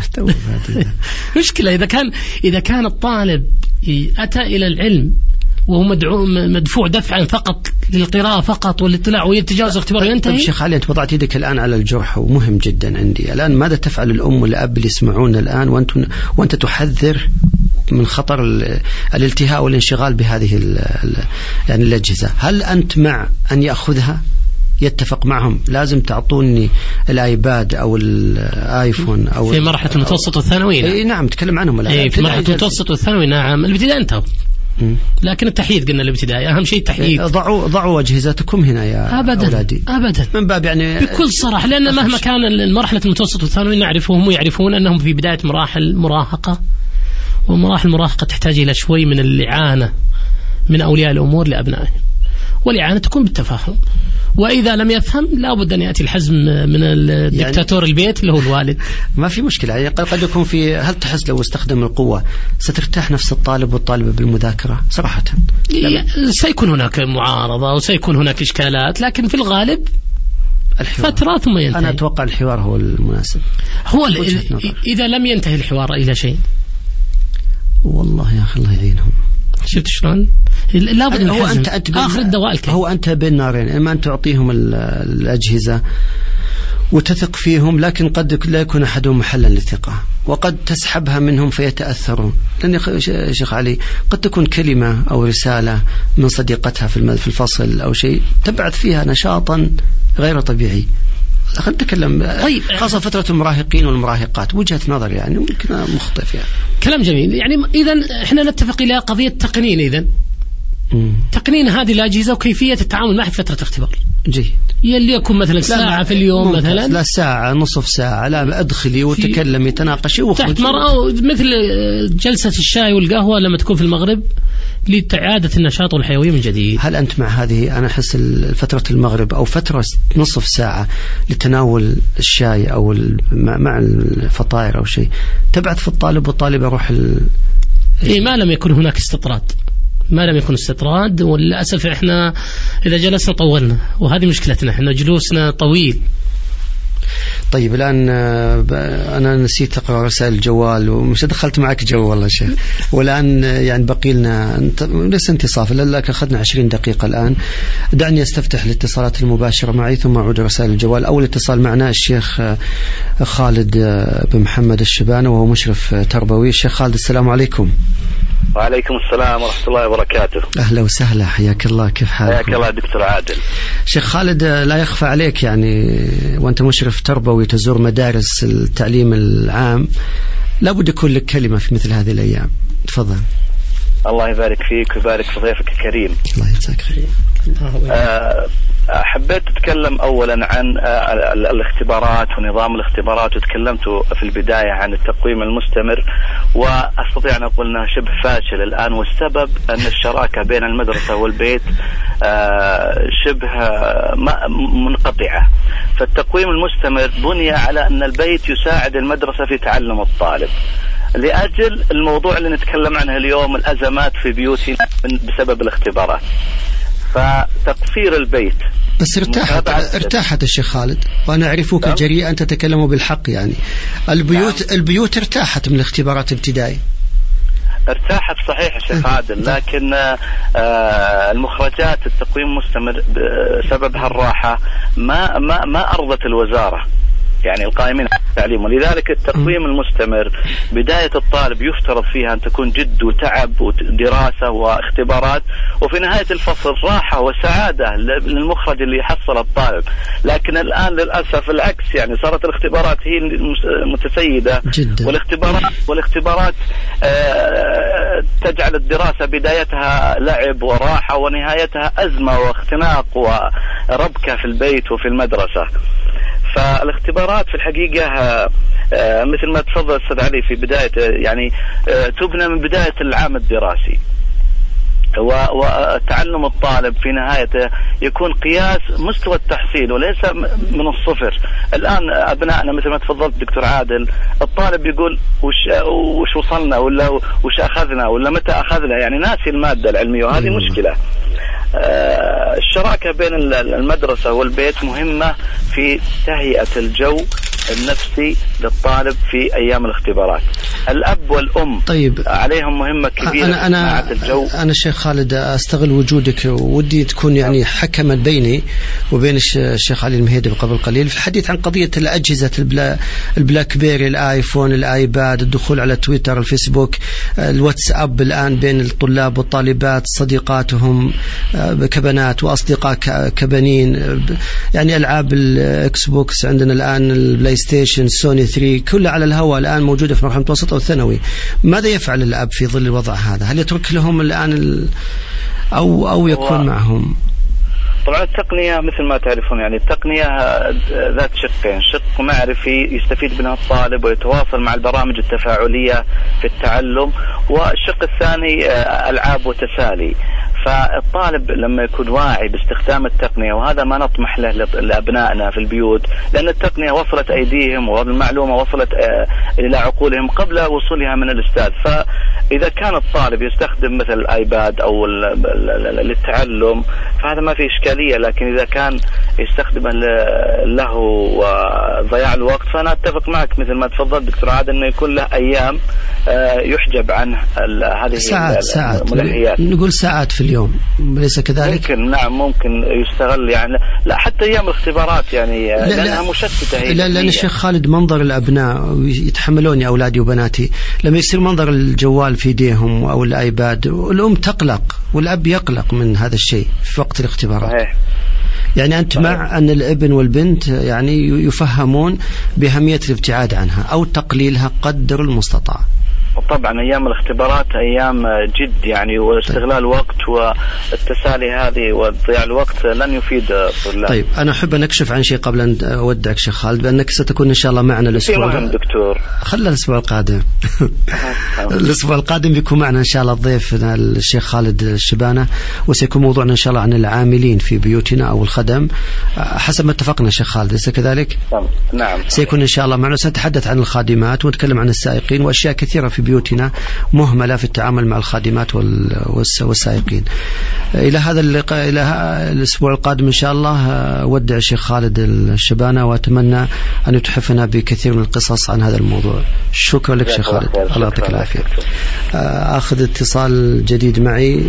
مشكلة إذا كان إذا كان الطالب أتى إلى العلم وهو مدعو مدفوع دفعا فقط للقراءة فقط والاطلاع ويتجاوز الاختبار وينتهي. طيب شيخ علي، أنت وضعت يدك الآن على الجرح ومهم جدا عندي الآن. ماذا تفعل الأم والأب اللي يسمعون الآن وأنت وأنت تحذر من خطر الالتهاء والانشغال بهذه ال يعني الأجهزة؟ هل أنت مع أن يأخذها؟ يتفق معهم لازم تعطوني الايباد او الايفون او في مرحله المتوسط والثانوي؟ اي نعم تكلم عنهم الان. اي في مرحله المتوسط والثانوي نعم. الابتدائي انتهوا، لكن التحييد قلنا الابتدائي اهم شيء التحييد. ضعوا ضعوا اجهزتكم هنا يا أبداً اولادي ابدا من باب يعني بكل صراحه، لان مهما كان مرحله المتوسط والثانوي نعرف وهم يعرفون انهم في بدايه مراحل مراهقه، ومراحل المراهقه تحتاج الى شوي من الاعانه من اولياء الامور لابنائهم، والاعانه تكون بالتفاهم، وإذا لم يفهم لا بد أن يأتي الحزم من الدكتاتور يعني البيت اللي هو الوالد. ما في مشكلة يعني قد يكون في. هل تحس لو استخدم القوة سترتاح نفس الطالب والطالبة بالمذاكرة صراحة؟ سيكون هناك معارضة وسيكون هناك إشكالات، لكن في الغالب الحوار. فترة ثم ينتهي. أنا أتوقع الحوار هو المناسب. هو إذا لم ينتهي الحوار إلى شيء والله يا أخي الله يعينهم. شفت شلون؟ لابد من هو أنت أنت آخر الدواء الكريم. هو أنت بين نارين، إما أن تعطيهم الأجهزة وتثق فيهم، لكن قد لا يكون أحدهم محلا للثقة، وقد تسحبها منهم فيتأثرون. لأن يا شيخ علي قد تكون كلمة أو رسالة من صديقتها في الفصل أو شيء تبعث فيها نشاطا غير طبيعي. خلينا نتكلم طيب. خاصة فترة المراهقين والمراهقات، وجهة نظر يعني ممكن مخطئ فيها. كلام جميل. يعني إذا إحنا نتفق إلى قضية تقنين. إذا تقنين هذه الأجهزة وكيفية التعامل معها في فترة الاختبار. جيد. يلي يكون مثلا ساعة في اليوم مثلا، لا ساعة نصف ساعة، لا ادخلي وتكلمي تناقشي وخرجي. تحت مرأة مثل جلسة الشاي والقهوة لما تكون في المغرب لإعادة النشاط والحيوية من جديد. هل أنت مع هذه؟ أنا أحس فترة المغرب أو فترة نصف ساعة لتناول الشاي أو مع الفطائر أو شيء تبعث في الطالب والطالبة روح ال... إيه ما لم يكن هناك استطراد، ما لم يكن استطراد. وللأسف إحنا إذا جلسنا طولنا، وهذه مشكلتنا إحنا جلوسنا طويل. طيب الآن أنا نسيت أقرأ رسائل الجوال ومش دخلت معك جو والله شيخ. والآن يعني بقي لنا لسه انتصاف، لك أخذنا عشرين دقيقة الآن. دعني أستفتح الاتصالات المباشرة معي ثم أعود رسائل الجوال. أول اتصال معنا الشيخ خالد بن محمد الشبانة وهو مشرف تربوي. الشيخ خالد السلام عليكم. وعليكم السلام ورحمة الله وبركاته. أهلا وسهلا، حياك الله، كيف حالك؟ حياك الله دكتور عادل. شيخ خالد لا يخفى عليك يعني وأنت مشرف تربوي تزور مدارس التعليم العام، لابد يكون لك كلمة في مثل هذه الأيام، تفضل. الله يبارك فيك ويبارك في ضيفك الكريم. الله يجزاك خير. أه حبيت أتكلم أولا عن الاختبارات ونظام الاختبارات، وتكلمت في البداية عن التقويم المستمر، وأستطيع أن أقول أنه شبه فاشل الآن، والسبب أن الشراكة بين المدرسة والبيت شبه منقطعة. فالتقويم المستمر بني على أن البيت يساعد المدرسة في تعلم الطالب، لأجل الموضوع اللي نتكلم عنه اليوم، الأزمات في بيوتنا بسبب الاختبارات. فتقصير البيت بس ارتاحت ارتاحت الشيخ خالد، وانا اعرفك نعم. جريئا تتكلم بالحق يعني. البيوت نعم. البيوت ارتاحت من الاختبارات الابتدائي، ارتاحت صحيح يا شيخ عادل، لكن آه المخرجات التقويم المستمر سببها الراحة ما ما ما أرضت الوزارة. يعني القائمين على التعليم. ولذلك التقويم المستمر بداية الطالب يفترض فيها أن تكون جد وتعب ودراسة واختبارات، وفي نهاية الفصل راحة وسعادة للمخرج اللي يحصل الطالب. لكن الآن للأسف العكس، يعني صارت الاختبارات هي المتسيدة جدا. والاختبارات والاختبارات آه تجعل الدراسة بدايتها لعب وراحة ونهايتها أزمة واختناق وربكة في البيت وفي المدرسة. فالاختبارات في الحقيقة آه مثل ما تفضل أستاذ علي في بداية، يعني آه تبنى من بداية العام الدراسي، وتعلم الطالب في نهايته يكون قياس مستوى التحصيل وليس من الصفر. الآن أبنائنا مثل ما تفضلت دكتور عادل، الطالب يقول وش, وش وصلنا ولا وش أخذنا ولا متى أخذنا، يعني ناسي المادة العلمية، وهذه مشكلة. الشراكة بين المدرسة والبيت مهمة في تهيئة الجو النفسي للطالب في أيام الاختبارات. الأب والأم طيب عليهم مهمة كبيرة. أنا أنا الجو. أنا شيخ خالد أستغل وجودك، ودي تكون يعني حكما بيني وبين الشيخ علي المهيدي قبل قليل في الحديث عن قضية الأجهزة البلا البلاك بيري، الآيفون، الآيباد، الدخول على تويتر، الفيسبوك، الواتساب الآن بين الطلاب والطالبات، صديقاتهم كبنات وأصدقاء كبنين، يعني ألعاب الإكس بوكس عندنا الآن، البلاي ستيشن، سوني ثري، كلها على الهواء الآن موجودة في مرحلة المتوسط أو الثانوي. ماذا يفعل الأب في ظل الوضع هذا؟ هل يترك لهم الآن ال... أو أو يكون معهم؟ طبعا التقنية مثل ما تعرفون، يعني التقنية ذات شقين، شق معرفي يستفيد منها الطالب ويتواصل مع البرامج التفاعلية في التعلم، والشق الثاني ألعاب وتسالي. فالطالب لما يكون واعي باستخدام التقنية، وهذا ما نطمح له لأبنائنا في البيوت، لأن التقنية وصلت أيديهم والمعلومة وصلت إلى عقولهم قبل وصولها من الأستاذ. فإذا كان الطالب يستخدم مثل الآيباد أو للتعلم فهذا ما في إشكالية، لكن إذا كان يستخدمه له وضياع الوقت، فأنا أتفق معك مثل ما تفضل دكتور عادل أنه يكون له أيام يحجب عنه هذه ساعات ساعات نقول ساعات في اليوم، ليس كذلك؟ ممكن، نعم ممكن يستغل، يعني لا حتى أيام الاختبارات يعني لا لأنها لا مشتتة. هي لا لأن الشيخ خالد منظر الأبناء يتحملوني أولادي وبناتي لما يصير منظر الجوال في يديهم أو الآيباد، والأم تقلق والأب يقلق من هذا الشيء في وقت الاختبارات. صحيح. يعني أنت صحيح. مع أن الابن والبنت يعني يفهمون بأهمية الابتعاد عنها أو تقليلها قدر المستطاع. طبعا أيام الاختبارات أيام جد يعني، واستغلال وقت والتسالي هذه وضياع الوقت لن يفيد الطلاب. طيب أنا أحب أن أكشف عن شيء قبل أن أودعك شيخ خالد، بأنك ستكون إن شاء الله معنا الأسبوع دكتور. خلى الأسبوع القادم الأسبوع القادم بيكون معنا إن شاء الله الضيف الشيخ خالد الشبانة، وسيكون موضوعنا إن شاء الله عن العاملين في بيوتنا أو الخدم حسب ما اتفقنا شيخ خالد، ليس كذلك؟ نعم. سيكون إن شاء الله معنا، سنتحدث عن الخادمات ونتكلم عن السائقين وأشياء كثيرة في بيوتنا مهملة في التعامل مع الخادمات والسائقين. إلى هذا اللقاء، إلى الأسبوع القادم إن شاء الله، ودع الشيخ خالد الشبانة، وأتمنى أن يتحفنا بكثير من القصص عن هذا الموضوع. شكرا لك شيخ خالد، الله يعطيك العافية. أخذ اتصال جديد معي.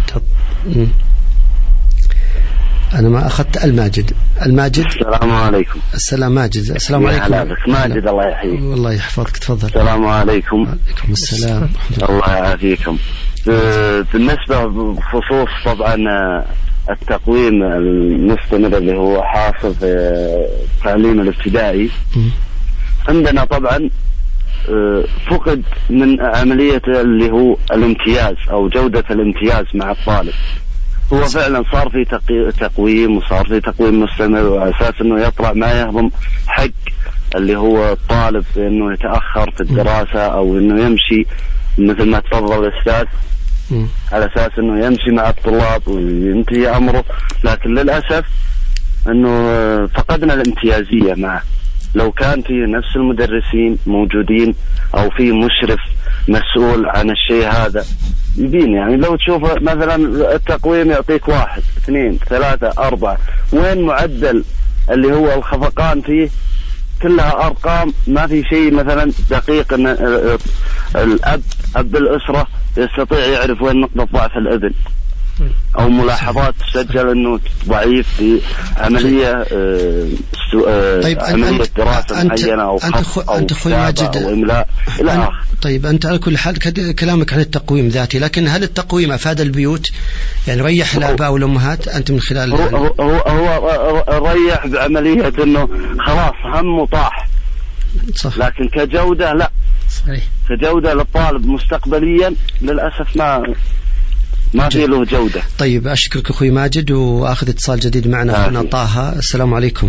أنا ما أخذت الماجد. الماجد. السلام عليكم. السلام ماجد. السلام عليكم. ماجد الله يحييك. والله يحفظك، تفضل. السلام عليكم. وعليكم السلام. الله يعافيكم. بالنسبة بخصوص طبعا التقويم المستمر اللي هو حاصل في التعليم الابتدائي، عندنا طبعا فقد من عملية اللي هو الامتياز أو جودة الامتياز مع الطالب. هو فعلا صار في تقويم وصار في تقويم مستمر، وعلى أساس أنه يطلع ما يهضم حق اللي هو الطالب أنه يتأخر في الدراسة أو أنه يمشي مثل ما تفضل الأستاذ، على أساس أنه يمشي مع الطلاب وينتهي أمره. لكن للأسف أنه فقدنا الامتيازية معه. لو كان في نفس المدرسين موجودين أو في مشرف مسؤول عن الشيء هذا يبين، يعني لو تشوف مثلا التقويم يعطيك واحد اثنين ثلاثة أربعة، وين معدل اللي هو الخفقان فيه؟ كلها أرقام، ما في شيء مثلا دقيق أن الأب أب الأسرة يستطيع يعرف وين نقطة ضعف الابن. أو ملاحظات تسجل أنه ضعيف في عملية طيب عملية دراسة معينة أو خط أو كتابة أو إملاء إلى آخره. طيب أنت على كل حال كلامك عن التقويم ذاتي، لكن هل التقويم أفاد البيوت؟ يعني ريح الآباء والأمهات أنت من خلال هو, يعني هو, هو, هو ريح بعملية أنه خلاص هم طاح، صح. لكن كجودة لا، صحيح. كجودة للطالب مستقبليا للأسف ما ما في له جودة. طيب أشكرك أخوي ماجد، وأخذ اتصال جديد معنا أخونا طه. السلام عليكم.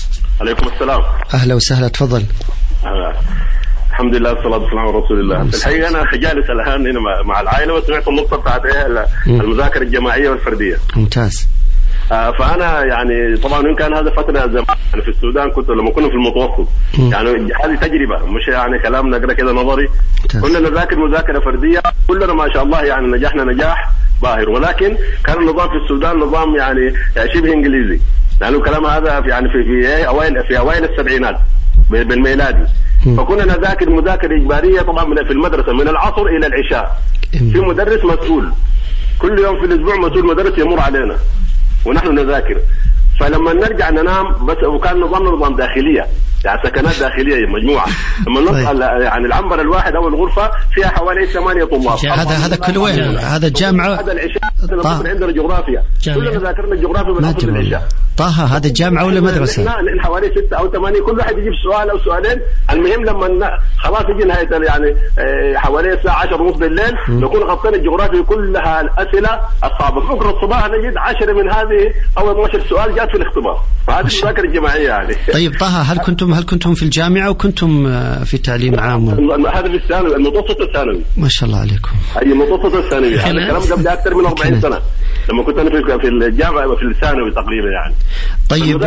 عليكم السلام. أهلا وسهلا، تفضل. أهلا. الحمد لله والصلاة والسلام على رسول الله. الحقيقة أنا جالس الآن هنا مع العائلة وسمعت النقطة بتاعت المذاكرة الجماعية والفردية. ممتاز. آه فأنا يعني طبعا إن كان هذا فترة زمان يعني في السودان كنت لما كنا في المتوسط م. يعني هذه تجربة مش يعني كلام نقرأ كده نظري. ممتاز. كنا نذاكر مذاكرة فردية كلنا ما شاء الله يعني نجحنا نجاح باهر، ولكن كان النظام في السودان نظام يعني شبه إنجليزي، يعني الكلام هذا في يعني في في أوائل في أوائل السبعينات بالميلادي. فكنا نذاكر مذاكرة إجبارية طبعا من في المدرسة من العصر إلى العشاء. في مدرس مسؤول كل يوم في الأسبوع، مسؤول مدرس يمر علينا ونحن نذاكر. فلما نرجع ننام بس، وكان نظامنا نظام داخلية يعني سكنات داخلية مجموعة. لما نطلع يعني العنبر الواحد أو الغرفة فيها حوالي ثمانية طلاب. هذا هذا كل وين؟ هذا الجامعة. هذا العشاء عندنا جغرافيا، كلنا ذاكرنا الجغرافيا من أصل العشاء. طه هذا الجامعة ولا مدرسة؟ لا حوالي ستة أو ثمانية، كل واحد يجيب سؤال أو سؤالين. المهم لما خلاص يجي نهاية يعني حوالي الساعة عشرة ونص بالليل نكون غطينا الجغرافيا كلها الأسئلة الصعبة. بكرة الصباح نجد عشرة من هذه أو اثنا عشر سؤال جات في الاختبار. فهذه المذاكرة الجماعية يعني. طيب طه هل كنتم هل كنتم في الجامعة وكنتم في تعليم عام؟ هذا في الثانوي، المتوسط الثانوي. ما شاء الله عليكم. أي المتوسط الثانوي، هذا الكلام قبل أكثر من أربعين سنة لما كنت أنا في في الجامعة في الثانوي تقريبا يعني. طيب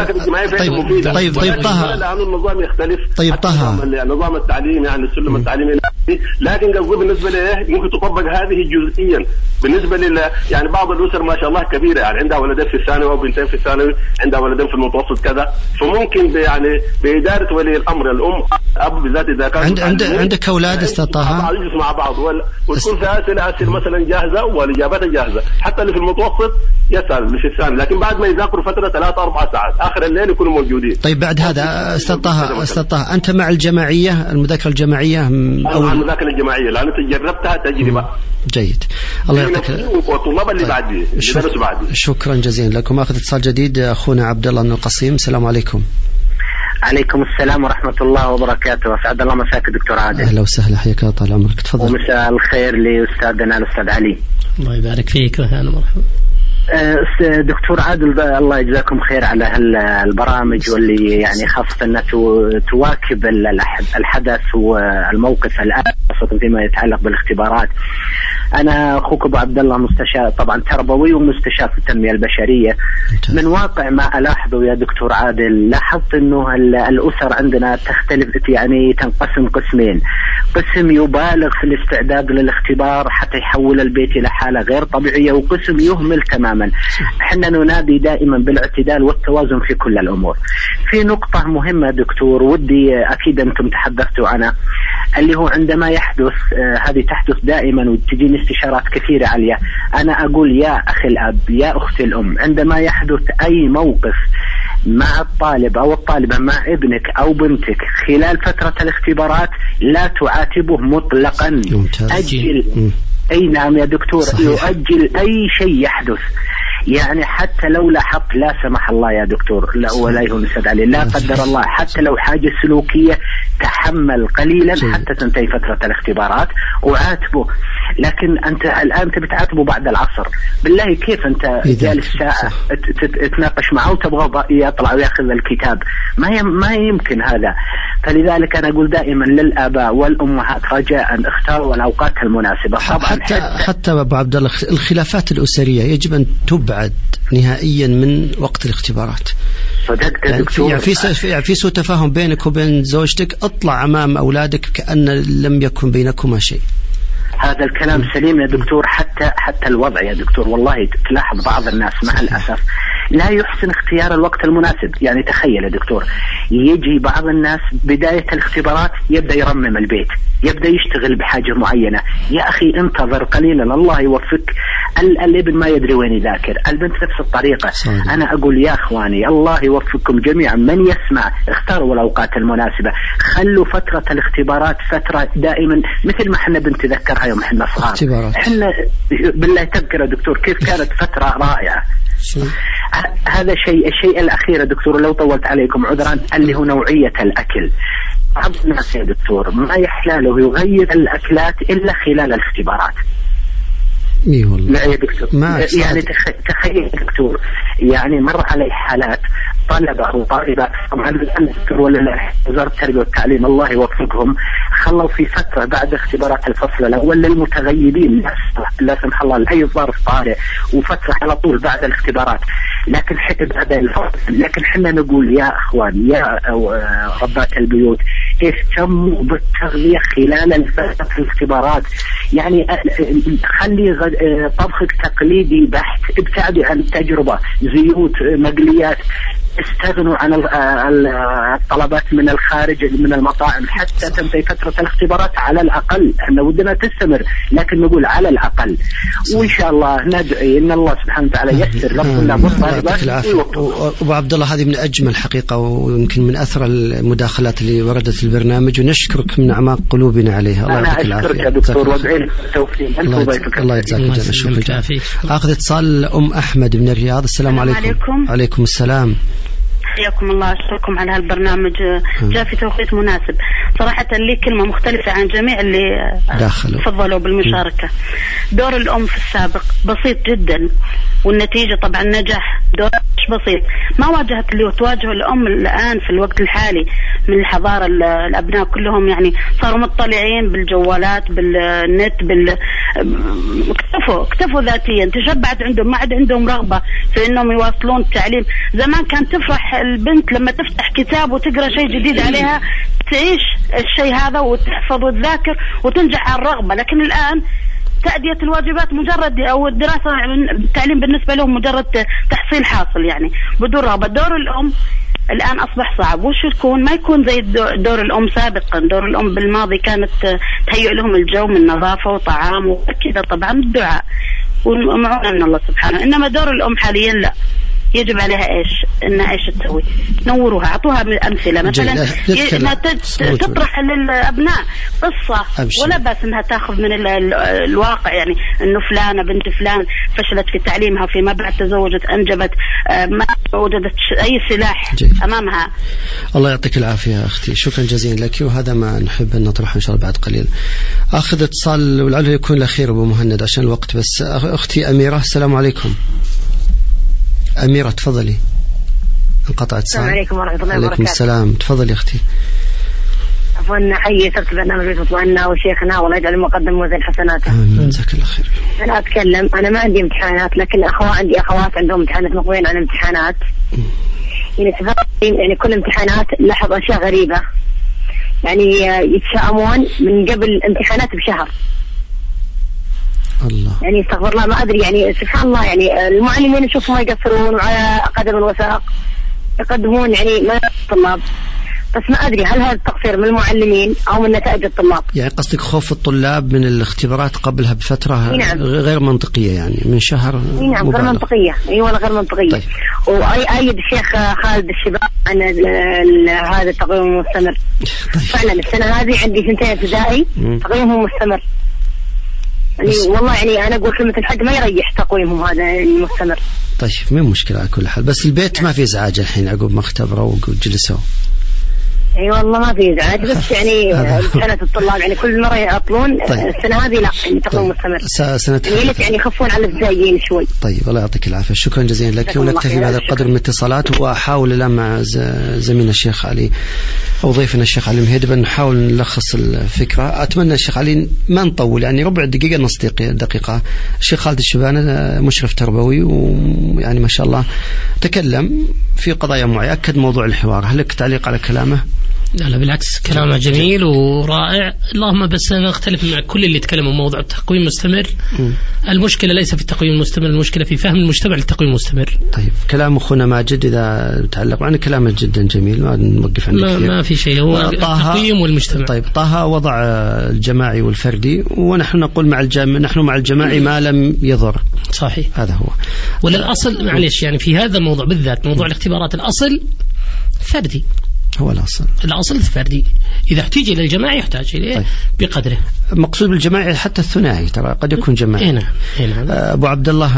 طيب طيب طيب طه لأن النظام يختلف. طيب طه نظام التعليم يعني السلم التعليمي، لكن قصدي بالنسبة ليه ممكن تطبق هذه جزئيا بالنسبة لل يعني بعض الأسر ما شاء الله كبيرة يعني عندها ولدين في الثانوي أو بنتين في الثانوي، عندها ولدين في المتوسط كذا، فممكن يعني بإدارة ولي الأمر الأم أب بالذات إذا كان عند عند عندك أولاد استطاعها يجلس مع بعض وتكون في أسئلة أسئلة مثلا جاهزة والإجابات جاهزة، حتى اللي في المتوسط يسأل مش الثاني، لكن بعد ما يذاكروا فترة ثلاثة أربع ساعات آخر الليل يكونوا موجودين. طيب بعد هذا استطاعها استطاعها أنت مع الجماعية المذاكرة الجماعية أو مع المذاكرة الجماعية لأن تجربتها تجربة. جيد، الله يعطيك. والطلاب اللي بعدي يدرسوا بعدي. شكرا جزيلا لكم. أخذ اتصال جديد أخونا عبد الله بن القصيم. السلام عليكم. عليكم السلام ورحمة الله وبركاته. أسعد الله مساك دكتور عادل. أهلا وسهلا، حياك الله طال عمرك، تفضل. ومساء الخير لأستاذنا الأستاذ علي. الله يبارك فيك. أهلا مرحبا. دكتور عادل الله يجزاكم خير على البرامج واللي يعني خاصة أنها تواكب الحدث والموقف الآن خاصة فيما يتعلق بالاختبارات. أنا أخوك أبو عبد الله مستشار طبعا تربوي ومستشار في التنمية البشرية. من واقع ما ألاحظه يا دكتور عادل لاحظت أنه الأسر عندنا تختلف يعني تنقسم قسمين، قسم يبالغ في الاستعداد للاختبار حتى يحول البيت إلى حالة غير طبيعية، وقسم يهمل تماما. احنا ننادي دائما بالاعتدال والتوازن في كل الأمور. في نقطة مهمة دكتور ودي أكيد أنتم تحدثتوا عنها، اللي هو عندما يحدث آه هذه تحدث دائما وتجيني استشارات كثيرة عليها. أنا أقول يا أخي الأب يا أختي الأم، عندما يحدث أي موقف مع الطالب أو الطالبة مع ابنك أو بنتك خلال فترة الاختبارات لا تعاتبه مطلقا. أجل. أي نعم يا دكتور. صحيح. يؤجل أي شيء يحدث، يعني حتى لو لاحظت لا سمح الله يا دكتور لا ولا ينسد عليه لا قدر الله حتى لو حاجة سلوكية تحمل قليلا حتى تنتهي فترة الاختبارات وعاتبه. لكن أنت الآن تبي تعاتبه بعد العصر، بالله كيف أنت جالس ساعة تتناقش معه وتبغى يطلع ويأخذ الكتاب؟ ما ما يمكن هذا. فلذلك أنا أقول دائما للآباء والأمهات رجاء اختاروا الأوقات المناسبة. حتى حتى أبو عبد الله الخلافات الأسرية يجب أن تبعد نهائيا من وقت الاختبارات. صدقت يعني دكتور. يعني في يعني في سوء تفاهم بينك وبين زوجتك، اطلع أمام أولادك كأن لم يكن بينكما شيء. هذا الكلام سليم يا دكتور. حتى حتى الوضع يا دكتور والله تلاحظ بعض الناس مع الأسف لا يحسن اختيار الوقت المناسب. يعني تخيل يا دكتور، يجي بعض الناس بداية الاختبارات يبدأ يرمم البيت، يبدأ يشتغل بحاجة معينة. يا أخي انتظر قليلا، الله يوفق. الابن ما يدري وين يذاكر، البنت نفس الطريقة. صحيح. أنا أقول يا أخواني الله يوفقكم جميعا، من يسمع اختاروا الأوقات المناسبة، خلوا فترة الاختبارات فترة دائما مثل ما احنا بنتذكرها يوم احنا صغار. احنا بالله تذكر يا دكتور كيف كانت فترة رائعة. هذا شيء. الشيء الأخير دكتور لو طولت عليكم عذرا، اللي هو نوعية الأكل. بعض الناس يا دكتور ما يحلاله يغير الأكلات إلا خلال الاختبارات. اي والله. لا يا دكتور يعني تخيل دكتور، يعني مر علي حالات طلبة وطالبات، طبعا الآن دكتور ولا وزارة التربية والتعليم الله يوفقهم، خلوا في فترة بعد اختبارات الفصل الأول للمتغيبين لا سمح الله لأي ظرف طارئ، وفترة على طول بعد الاختبارات. لكن بعد الفصل لكن حنا نقول يا أخوان يا ربات البيوت اهتموا بالتغذية خلال الفترة الاختبارات. يعني خلي طبخك تقليدي بحت، ابتعدوا عن التجربة، زيوت مقليات، استغنوا عن الطلبات من الخارج من المطاعم حتى تنتهي فترة الاختبارات على الأقل. احنا ودنا تستمر لكن نقول على الأقل. وإن شاء الله ندعي إن الله سبحانه وتعالى يسر لكم والطالبات. أبو عبد الله هذه من أجمل حقيقة ويمكن من أثر المداخلات اللي وردت في البرنامج، ونشكرك من أعماق قلوبنا عليها. الله يعطيك العافية. أنا أشكرك يا دكتور وأدعي لك التوفيق. الله يجزاك جزيلا شكرا. آخذ اتصال أم أحمد من الرياض. السلام عليكم. عليكم. عليكم السلام. حياكم الله، أشكركم على هالبرنامج، جاء في توقيت مناسب. صراحة لي كلمة مختلفة عن جميع اللي تفضلوا بالمشاركة. دور الأم في السابق بسيط جدا، والنتيجة طبعا نجاح. دور مش بسيط، ما واجهت اللي تواجهه الأم الآن في الوقت الحالي من الحضارة. الأبناء كلهم يعني صاروا مطلعين بالجوالات بالنت بال اكتفوا اكتفوا ذاتيا، تشبعت عندهم، ما عاد عندهم رغبة في إنهم يواصلون التعليم. زمان كانت تفرح البنت لما تفتح كتاب وتقرأ شيء جديد عليها، تعيش الشيء هذا وتحفظ وتذاكر وتنجح على الرغبة. لكن الآن تأدية الواجبات مجرد، أو الدراسة التعليم بالنسبة لهم مجرد تحصيل حاصل يعني بدون رغبة. دور الأم الآن أصبح صعب. وش يكون؟ ما يكون زي دور الأم سابقا. دور الأم بالماضي كانت تهيئ لهم الجو من نظافة وطعام وكذا، طبعا الدعاء ومعونة من الله سبحانه. إنما دور الأم حاليا لا، يجب عليها إيش؟ إنها إيش تسوي؟ نوروها، أعطوها أمثلة مثلا تطرح للأبناء قصة أبشر. ولا بس إنها تأخذ من الواقع، يعني إنه فلانة بنت فلان فشلت في تعليمها، فيما بعد تزوجت أنجبت، ما وجدت أي سلاح جيد. أمامها. الله يعطيك العافية أختي، شكرا جزيلا لك، وهذا ما نحب أن نطرحه إن شاء الله بعد قليل. أخذ اتصال ولعله يكون الأخير أبو مهند عشان الوقت بس. أختي أميرة، السلام عليكم. أميرة تفضلي. انقطعت السلام عليكم ورحمة الله وبركاته. عليكم السلام، تفضلي أختي. عفوا حيي سبت برنامج وطلعنا وشيخنا والله يجعل المقدم وزن حسناته. آمين، جزاك الله خير. أنا أتكلم، أنا ما عندي امتحانات لكن أخوة عندي أخوات عندهم امتحانات مقبلين عن امتحانات. يعني يعني كل امتحانات لاحظ أشياء غريبة، يعني يتشائمون من قبل امتحانات بشهر. الله. يعني استغفر الله ما أدري، يعني سبحان الله، يعني المعلمين نشوفهم يقصرون وعلى قدم وساق يقدمون يعني ما الطلاب، بس ما أدري هل هذا التقصير من المعلمين أو من نتائج الطلاب. يعني قصدك خوف الطلاب من الاختبارات قبلها بفترة نعم. غير منطقية، يعني من شهر نعم غير منطقية. أي والله غير منطقية. طيب. وأيد الشيخ خالد الشباب عن هذا التقويم المستمر. طيب. فعلا السنة هذه عندي سنتين ابتدائي تقويمهم مستمر. يعني والله يعني أنا أقول كلمة الحق ما يريح تقويمهم هذا المستمر. طيب مين مشكلة على كل حال، بس البيت ما في إزعاج الحين عقب ما اختبروا وجلسوا. اي أيوة والله ما في ازعاج، بس يعني امتحانات الطلاب يعني كل مره يعطلون. طيب. السنه هذه لا يعني تقويم مستمر. سنه يعني, يعني يخفون على الابتدائيين شوي. طيب الله يعطيك العافيه، شكرا جزيلا لك، ونكتفي بهذا القدر من الاتصالات، واحاول الان مع زميلنا الشيخ علي او ضيفنا الشيخ علي مهيدب نحاول نلخص الفكره. اتمنى الشيخ علي ما نطول، يعني ربع دقيقه نص دقيقه. الشيخ خالد الشبانه مشرف تربوي ويعني ما شاء الله تكلم في قضايا معينه، اكد موضوع الحوار. هل لك تعليق على كلامه؟ لا لا بالعكس كلامه جميل ورائع. اللهم بس أنا أختلف مع كل اللي تكلموا موضوع التقويم المستمر. م. المشكلة ليس في التقويم المستمر، المشكلة في فهم المجتمع للتقويم المستمر. طيب كلام أخونا ماجد إذا تعلق عنه كلامه جدا جميل، ما نوقف عنه ما, ما في شيء، هو التقويم والمجتمع. طيب طه وضع الجماعي والفردي، ونحن نقول مع الجماعي، نحن مع الجماعي ما لم يضر. صحيح هذا هو. ولا الأصل معلش يعني في هذا الموضوع بالذات موضوع الاختبارات الأصل فردي، هو الأصل الأصل الفردي. إذا احتاج إلى الجماعي يحتاج إليه طيب. بقدره. مقصود بالجماعي حتى الثنائي ترى قد يكون جماعي. هنا. هنا. أبو عبد الله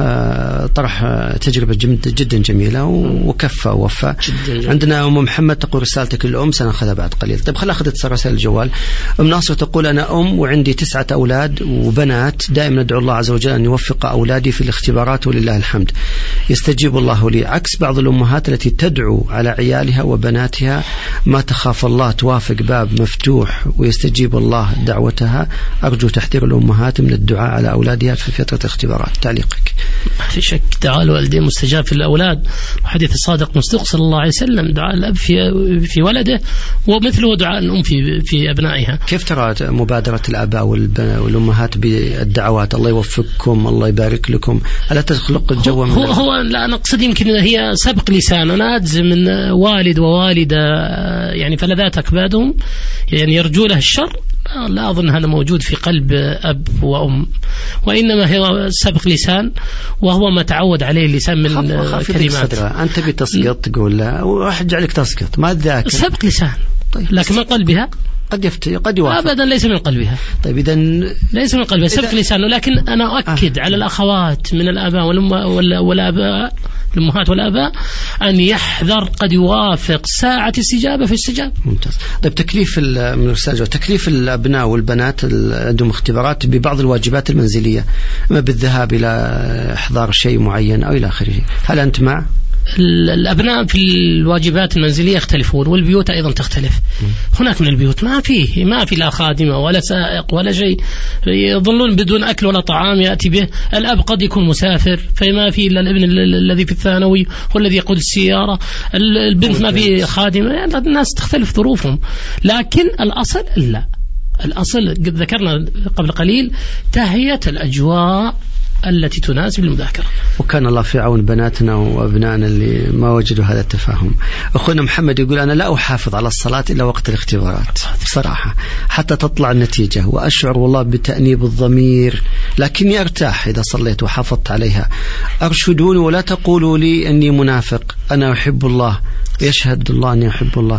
طرح تجربة جدا جميلة وكفى ووفى. عندنا أم محمد تقول رسالتك للأم سنأخذها بعد قليل. طيب خلينا أخذ رسائل الجوال. أم ناصر تقول أنا أم وعندي تسعة أولاد وبنات، دائما ندعو الله عز وجل أن يوفق أولادي في الاختبارات ولله الحمد، يستجيب الله لي، عكس بعض الأمهات التي تدعو على عيالها وبناتها ما تخاف الله توافق باب مفتوح ويستجيب الله دعوتها. أرجو تحذير الأمهات من الدعاء على أولادها في فترة الاختبارات. تعليقك؟ ما في شك دعاء الوالدين مستجاب في الأولاد، وحديث الصادق مصدوق صلى الله عليه وسلم دعاء الأب في في ولده ومثله دعاء الأم في في أبنائها. كيف ترى مبادرة الآباء والأمهات بالدعوات الله يوفقكم الله يبارك لكم؟ ألا تخلق الجو؟ هو, هو لا نقصد يمكن هي سبق لسان. أنا أجزم من والد ووالدة يعني فلذات أكبادهم يعني يرجو له الشر، لا أظن هذا موجود في قلب أب وأم، وإنما هو سبق لسان وهو ما تعود عليه اللسان من كلمات. أنت بتسقط تقول لا وراح جعلك تسقط، ما ذاك سبق لسان. طيب. لكن من قلبها قد يفتي قد يوافق. أبدا ليس من قلبها. طيب إذا ليس من قلبها سبق لسانه. لكن أنا أؤكد آه. على الأخوات من الآباء والآباء الأمهات والآباء أن يحذر قد يوافق ساعة استجابة في استجابة. ممتاز. طيب تكليف من الرسالة تكليف الأبناء والبنات عندهم اختبارات ببعض الواجبات المنزلية، ما بالذهاب إلى إحضار شيء معين أو إلى آخره، هل أنت مع؟ الأبناء في الواجبات المنزلية يختلفون والبيوت أيضا تختلف. هناك من البيوت ما فيه ما في لا خادمة ولا سائق ولا شيء، يظلون بدون أكل ولا طعام يأتي به. الأب قد يكون مسافر فما في إلا الابن الذي في الثانوي والذي يقود السيارة، البنت ما في خادمة، يعني الناس تختلف ظروفهم. لكن الأصل لا، الأصل قد ذكرنا قبل قليل تهيئة الأجواء التي تناسب المذاكرة. وكان الله في عون بناتنا وأبنائنا اللي ما وجدوا هذا التفاهم. أخونا محمد يقول أنا لا أحافظ على الصلاة إلا وقت الاختبارات بصراحة حتى تطلع النتيجة، وأشعر والله بتأنيب الضمير، لكني أرتاح إذا صليت وحافظت عليها. أرشدوني ولا تقولوا لي أني منافق، أنا أحب الله، يشهد الله أني أحب الله،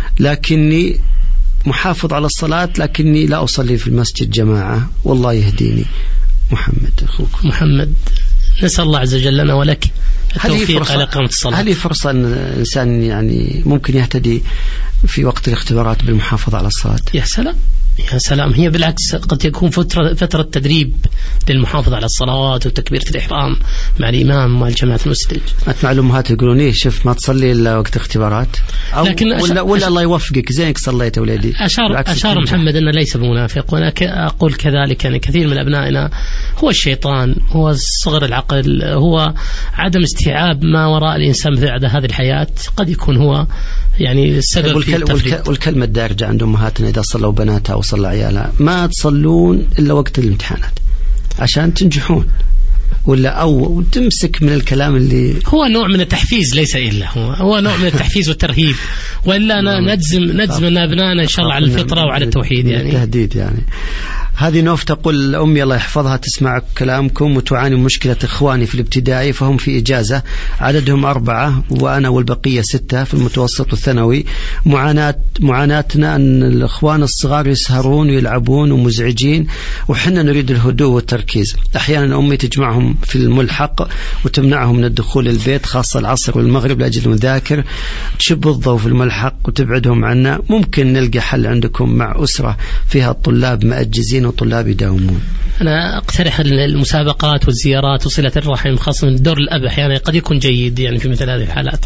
لكني محافظ على الصلاة لكني لا أصلي في المسجد جماعة، والله يهديني. محمد أخوك محمد، نسأل الله عز وجل لنا ولك التوفيق على قامة الصلاة. هل هي فرصة أن الإنسان يعني ممكن يهتدي في وقت الاختبارات بالمحافظة على الصلاة؟ يا سلام يا سلام، هي بالعكس قد يكون فترة فترة تدريب للمحافظة على الصلوات وتكبيرة الإحرام مع الإمام والجماعة المسجد. مع الأمهات يقولون إيه شوف ما تصلي إلا وقت اختبارات، أو لكن ولا, ولا الله يوفقك زينك صليت يا ولدي. أشار أشار محمد أنه ليس بمنافق، وأنا أقول كذلك يعني كثير من أبنائنا هو الشيطان، هو صغر العقل، هو عدم استيعاب ما وراء الإنسان بعد هذه الحياة، قد يكون هو يعني السبب والكل في التفريط. والكلمة الدارجة عند أمهاتنا إذا صلوا بناتها أو صلى عيالها ما تصلون إلا وقت الامتحانات عشان تنجحون، ولا أو تمسك من الكلام اللي هو نوع من التحفيز، ليس إلا هو هو نوع من التحفيز والترهيب، وإلا نجزم نجزم أن أبنائنا إن شاء الله على الفطرة وعلى التوحيد يعني التهديد يعني. هذه نوف تقول أمي الله يحفظها تسمع كلامكم وتعاني من مشكلة إخواني في الابتدائي فهم في إجازة، عددهم أربعة وأنا والبقية ستة في المتوسط والثانوي. معاناة معاناتنا أن الإخوان الصغار يسهرون ويلعبون ومزعجين، وحنا نريد الهدوء والتركيز. أحيانا أمي تجمعهم في الملحق وتمنعهم من الدخول البيت خاصة العصر والمغرب لأجل المذاكر، تشب الضوء في الملحق وتبعدهم عنا. ممكن نلقى حل عندكم مع أسرة فيها الطلاب مأجزين وطلاب يداومون؟ أنا أقترح المسابقات والزيارات وصلة الرحم، خاصة من دور الأب أحيانا قد يكون جيد يعني في مثل هذه الحالات.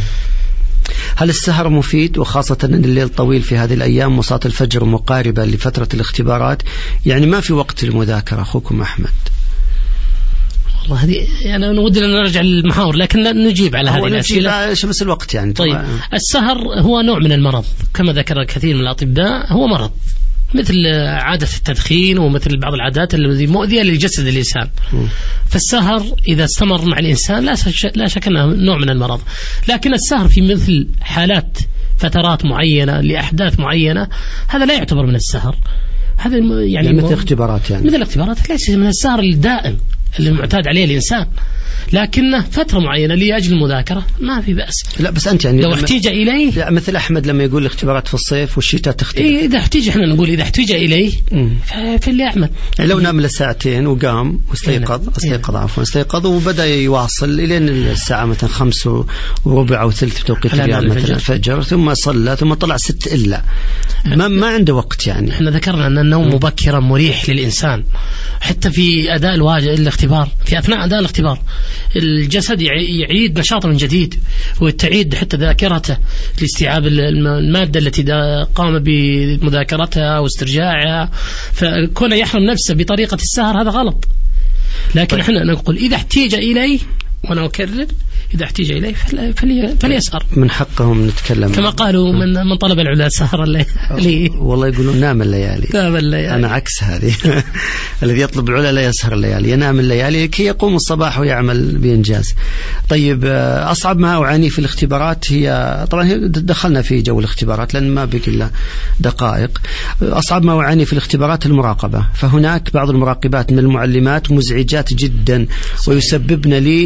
هل السهر مفيد، وخاصة أن الليل طويل في هذه الأيام وصلاة الفجر مقاربة لفترة الاختبارات، يعني ما في وقت للمذاكرة؟ أخوكم أحمد. والله هذه يعني أنا ودنا نرجع للمحاور لكن نجيب على هذه الأسئلة بس الوقت يعني. طيب السهر هو نوع من المرض كما ذكر الكثير من الأطباء، هو مرض مثل عادة التدخين ومثل بعض العادات التي مؤذية للجسد الإنسان. م. فالسهر إذا استمر مع الإنسان لا شك, لا شك أنه نوع من المرض، لكن السهر في مثل حالات فترات معينة لأحداث معينة هذا لا يعتبر من السهر. هذا يعني, يعني مثل اختبارات يعني مثل الاختبارات ليس من السهر الدائم اللي معتاد عليه الإنسان، لكنه فترة معينة لأجل المذاكرة ما في بأس. لا بس أنت يعني لو احتاج إليه، لا مثل أحمد لما يقول الاختبارات في الصيف والشتاء تختلف. إيه إذا احتاج إحنا نقول إذا احتاج إليه فاللي يعمل. يعني لو نام لساعتين وقام واستيقظ استيقظ عفوا استيقظ وبدأ يواصل إلين الساعة مثلا خمس وربع أو ثلث بتوقيت الرياض مثلا الفجر، ثم صلى ثم طلع ست إلا ما ما عنده وقت. يعني إحنا ذكرنا أن النوم مبكرا مريح للإنسان، حتى في أداء الواجب الاختبار، في أثناء أداء الاختبار الجسد يعيد نشاطه من جديد وتعيد حتى ذاكرته لاستيعاب المادة التي قام بمذاكرتها واسترجاعها، فكون يحرم نفسه بطريقة السهر هذا غلط. لكن احنا نقول إذا احتاج إليه، وأنا أكرر إذا احتاج إليه فلي فليسهر. من حقهم نتكلم كما قالوا من من طلب العلا سهر الليالي. والله يقولون نام الليالي. نام الليالي. أنا عكس هذه. الذي يطلب العلا لا يسهر الليالي، ينام الليالي كي يقوم الصباح ويعمل بإنجاز. طيب أصعب ما أعاني في الاختبارات هي طبعا دخلنا في جو الاختبارات لأن ما بقي إلا دقائق. أصعب ما أعاني في الاختبارات المراقبة، فهناك بعض المراقبات من المعلمات مزعجات جدا ويسببن لي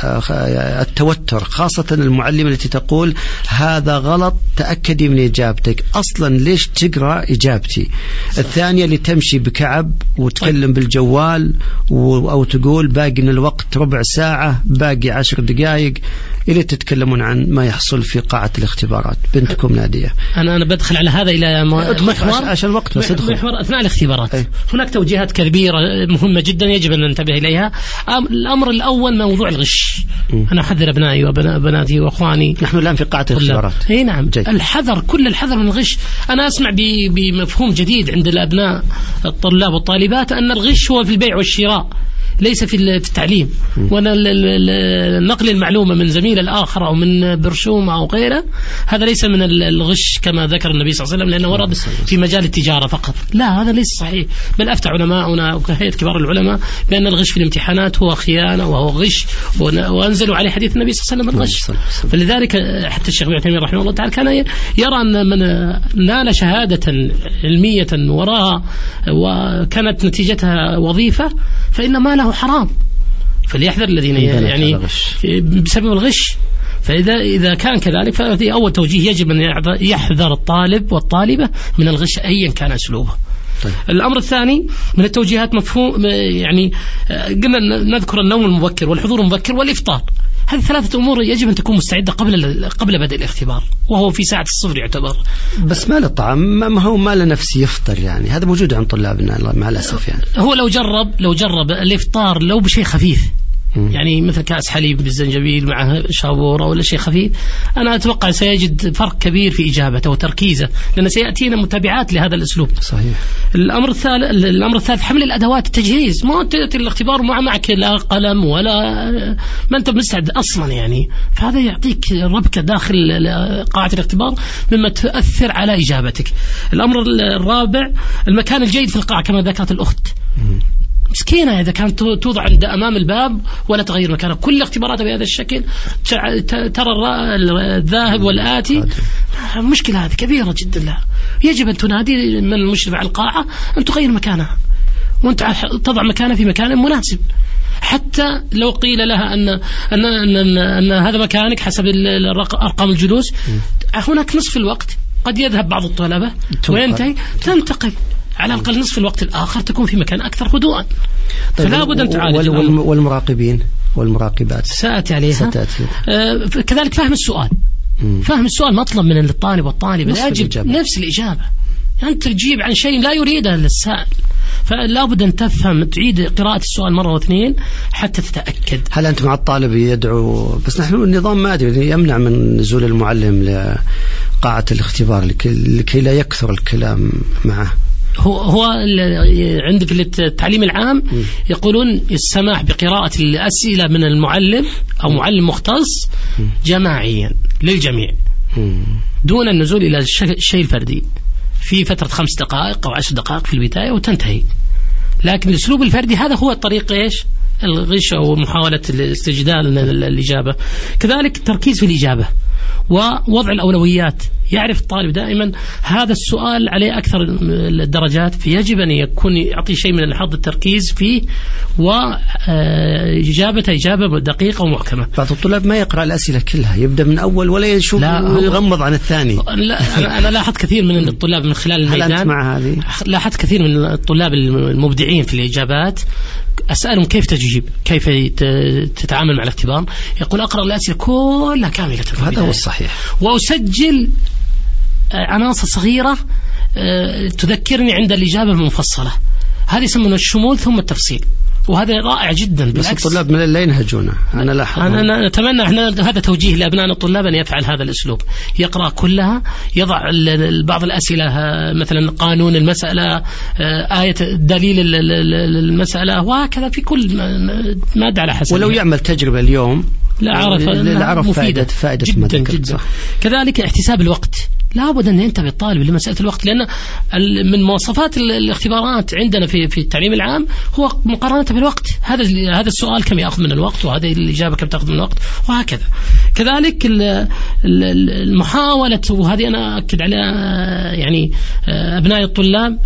التوتر، خاصة المعلمة التي تقول هذا غلط تأكدي من إجابتك، أصلا ليش تقرأ إجابتي؟ الثانية اللي تمشي بكعب وتكلم بالجوال أو تقول باقي من الوقت ربع ساعة باقي عشر دقائق، إلى تتكلمون عن ما يحصل في قاعة الاختبارات. بنتكم نادية. أنا أنا بدخل على هذا إلى محور عشان الوقت بس ادخل. محور أثناء الاختبارات. أي. هناك توجيهات كبيرة مهمة جدا يجب أن ننتبه إليها. الأمر الأول موضوع الغش. م. أنا أحذر أبنائي وبناتي وأخواني. نحن الآن في قاعة الاختبارات. أي نعم. جيد. الحذر، كل الحذر من الغش. أنا أسمع بمفهوم جديد عند الأبناء الطلاب والطالبات أن الغش هو في البيع والشراء ليس في التعليم، وأنا نقل المعلومة من زميل الآخر أو من برشومة أو غيره هذا ليس من الغش كما ذكر النبي صلى الله عليه وسلم، لأنه ورد في مجال التجارة فقط. لا، هذا ليس صحيح، بل أفتى علماؤنا وهيئة كبار العلماء بأن الغش في الامتحانات هو خيانة وهو غش، وأنزلوا عليه حديث النبي صلى الله عليه وسلم الغش. فلذلك حتى الشيخ ابن تيمية رحمه الله تعالى كان يرى أن من نال شهادة علمية وراها وكانت نتيجتها وظيفة فإن ما له حرام، فليحذر الذين يعني بسبب الغش. فإذا إذا كان كذلك فهذه أول توجيه، يجب أن يحذر الطالب والطالبة من الغش أيا كان أسلوبه. طيب. الأمر الثاني من التوجيهات مفهوم يعني قلنا نذكر النوم المبكر والحضور المبكر والإفطار. هذه ثلاثة أمور يجب أن تكون مستعدة قبل قبل بدء الاختبار، وهو في ساعة الصفر يعتبر. بس ما للطعام، ما هو ما لنفسي يفطر يعني، هذا موجود عند طلابنا مع الأسف يعني. هو لو جرب لو جرب الإفطار لو بشيء خفيف، يعني مثل كأس حليب بالزنجبيل مع شابورة ولا شيء خفيف، أنا أتوقع سيجد فرق كبير في إجابته وتركيزه، لأن سيأتينا متابعات لهذا الأسلوب. صحيح. الأمر الثالث الأمر الثالث حمل الأدوات، التجهيز. ما تأتي الاختبار وما معك لا قلم ولا ما أنت مستعد أصلا يعني، فهذا يعطيك ربكة داخل قاعة الاختبار مما تؤثر على إجابتك. الأمر الرابع المكان الجيد في القاعة كما ذكرت الأخت. مسكينة إذا كانت توضع عند أمام الباب ولا تغير مكانها، كل اختباراتها بهذا الشكل، ترى الذاهب والآتي، مشكلة هذه كبيرة جدا لها. يجب أن تنادي من المشرف على القاعة أن تغير مكانها، وأنت تضع مكانها في مكان مناسب، حتى لو قيل لها أن أن أن, أن, أن هذا مكانك حسب أرقام الجلوس، هناك نصف الوقت قد يذهب بعض الطلبة وينتهي، تنتقل على الأقل نصف الوقت الآخر تكون في مكان أكثر هدوءا. طيب فلا بد أن تعالج. والمراقبين والمراقبات سأتي عليها. ستأتي. آه كذلك فهم السؤال. مم. فهم السؤال مطلب من الطالب والطالبة، يجب نفس الإجابة. أنت تجيب عن شيء لا يريده السائل، فلا بد أن تفهم، تعيد قراءة السؤال مرة واثنين حتى تتأكد. هل أنت مع الطالب يدعو؟ بس نحن النظام ما أدري يمنع من نزول المعلم لقاعة الاختبار لكي لا يكثر الكلام معه. هو هو عند في التعليم العام يقولون السماح بقراءة الأسئلة من المعلم أو معلم مختص جماعيا للجميع دون النزول إلى الشيء الفردي في فترة خمس دقائق أو عشر دقائق في البداية وتنتهي. لكن الأسلوب الفردي هذا هو الطريق إيش الغش أو محاولة الاستجدال الإجابة. كذلك التركيز في الإجابة ووضع الأولويات. يعرف الطالب دائما هذا السؤال عليه أكثر الدرجات فيجب أن يكون يعطي شيء من حظ التركيز فيه وإجابة إجابة دقيقة ومحكمة. بعض الطلاب ما يقرأ الأسئلة كلها يبدأ من أول ولا يشوف ويغمض عن الثاني. لا أنا لاحظت كثير من الطلاب من خلال الميدان. هل أنت مع هذه؟ لاحظت كثير من الطلاب المبدعين في الإجابات أسألهم كيف تجيب كيف تتعامل مع الاختبار يقول أقرأ الأسئلة كلها كاملة. هذا هو الصحيح. وأسجل عناصر صغيرة تذكرني عند الإجابة المفصلة. هذه يسمونه الشمول ثم التفصيل وهذا رائع جدا. بس الطلاب من لا ينهجونه. أنا لاحظ أنا نتمنى احنا هذا توجيه لأبناء الطلاب أن يفعل هذا الأسلوب يقرأ كلها يضع بعض الأسئلة مثلا قانون المسألة آية دليل المسألة وهكذا في كل مادة على حسب. ولو يعمل تجربة اليوم لا عرف عرف فائدة فائدة جدا جدا. كذلك احتساب الوقت لابد أن ينتبه الطالب لمسألة الوقت لأن من مواصفات الاختبارات عندنا في في التعليم العام هو مقارنة بالوقت. هذا هذا السؤال كم يأخذ من الوقت وهذه الإجابة كم تأخذ من الوقت وهكذا. كذلك المحاولة وهذه أنا أكد عليها يعني أبناء الطلاب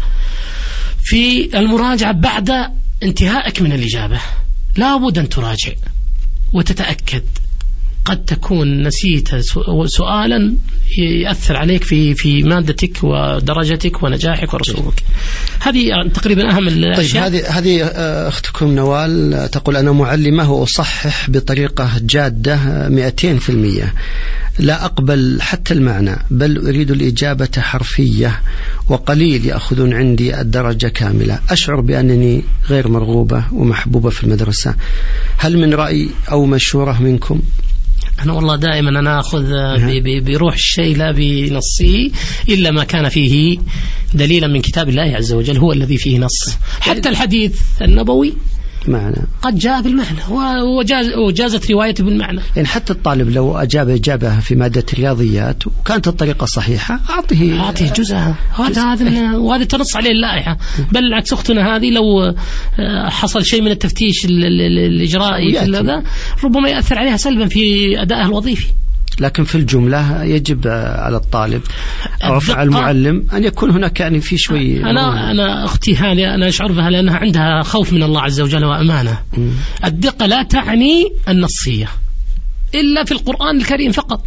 في المراجعة بعد انتهائك من الإجابة لابد أن تراجع وتتأكد. قد تكون نسيت سؤالا يأثر عليك في في مادتك ودرجتك ونجاحك ورسوبك. هذه تقريبا أهم الأشياء. طيب هذه هذه أختكم نوال تقول أنا معلمة وأصحح بطريقة جادة مئتين في المية لا أقبل حتى المعنى بل أريد الإجابة حرفية وقليل يأخذون عندي الدرجة كاملة. أشعر بأنني غير مرغوبة ومحبوبة في المدرسة. هل من رأي أو مشورة منكم؟ أنا والله دائما أنا أخذ بروح الشيء لا بنصه إلا ما كان فيه دليلا من كتاب الله عز وجل هو الذي فيه نص. حتى الحديث النبوي معنى قد جاء بالمعنى وجاز وجازت روايته بالمعنى. يعني حتى الطالب لو أجاب إجابة في مادة الرياضيات وكانت الطريقة صحيحة أعطيه أعطيه جزءها. هذا هذا وهذا تنص عليه اللائحة. بل العكس أختنا هذه لو حصل شيء من التفتيش الإجرائي هذا ربما يأثر عليها سلبا في أدائها الوظيفي. لكن في الجملة يجب على الطالب أو على المعلم أن يكون هناك يعني في شوي. أنا أنا أختي هذه أنا أشعر بها لأنها عندها خوف من الله عز وجل وأمانة. م. الدقة لا تعني النصية إلا في القرآن الكريم فقط.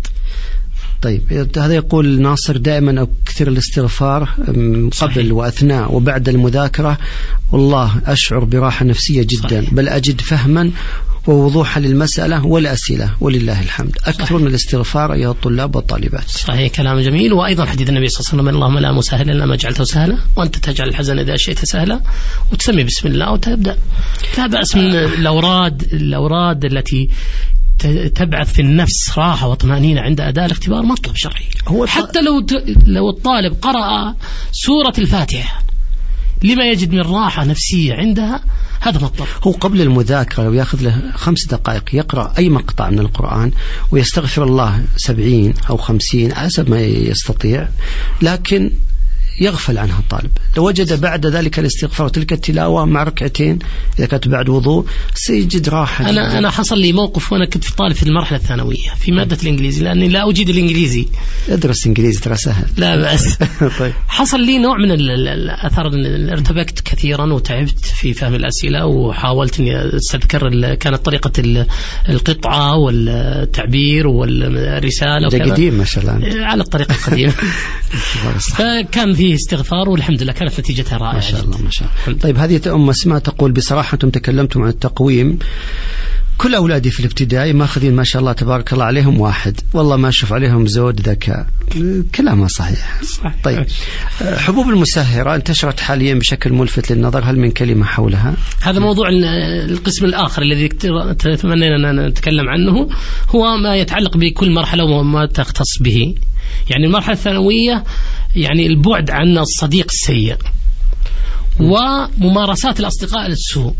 طيب هذا يقول ناصر دائما أكثر الاستغفار قبل صحيح. وأثناء وبعد المذاكرة والله أشعر براحة نفسية جدا صحيح. بل أجد فهما ووضوحا للمسألة والأسئلة ولله الحمد. أكثر من الاستغفار أيها الطلاب والطالبات. صحيح كلام جميل. وأيضا حديث النبي صلى الله عليه وسلم اللهم لا مسهل إلا ما جعلته سهلا وأنت تجعل الحزن إذا شئت سهلا وتسمي بسم الله وتبدأ. لا بأس من الأوراد الأوراد التي تبعث في النفس راحة وطمأنينة عند أداء الاختبار مطلب شرعي. هو حتى لو لو الطالب قرأ سورة الفاتحة لما يجد من راحة نفسية عندها هذا مطلب. هو قبل المذاكرة لو يأخذ له خمس دقائق يقرأ أي مقطع من القرآن ويستغفر الله سبعين أو خمسين حسب ما يستطيع لكن يغفل عنها الطالب. لو وجد بعد ذلك الاستغفار وتلك التلاوة مع ركعتين إذا كانت بعد وضوء سيجد راحة. أنا أنا حصل لي موقف وأنا كنت في طالب في المرحلة الثانوية في مادة الإنجليزي لأني لا أجيد الإنجليزي. أدرس إنجليزي ترى سهل. لا بأس. طيب. حصل لي نوع من الأثر ارتبكت كثيرا وتعبت في فهم الأسئلة وحاولت إني أستذكر كانت طريقة القطعة والتعبير والرسالة. ده قديم ما شاء الله. على الطريقة القديمة. فكان فيه استغفار والحمد لله كانت نتيجتها رائعة. ما شاء الله ما شاء الله. طيب هذه أم أسماء تقول بصراحة أنتم تكلمتم عن التقويم كل أولادي في الابتدائي ماخذين ما شاء الله تبارك الله عليهم واحد والله ما أشوف عليهم زود ذكاء. كلامها صحيح. صحيح. طيب حبوب المسهرة انتشرت حاليا بشكل ملفت للنظر هل من كلمة حولها؟ هذا موضوع القسم الآخر الذي تتمنى أن نتكلم عنه هو ما يتعلق بكل مرحلة وما تختص به. يعني المرحلة الثانوية يعني البعد عن الصديق السيء وممارسات الأصدقاء للسوء،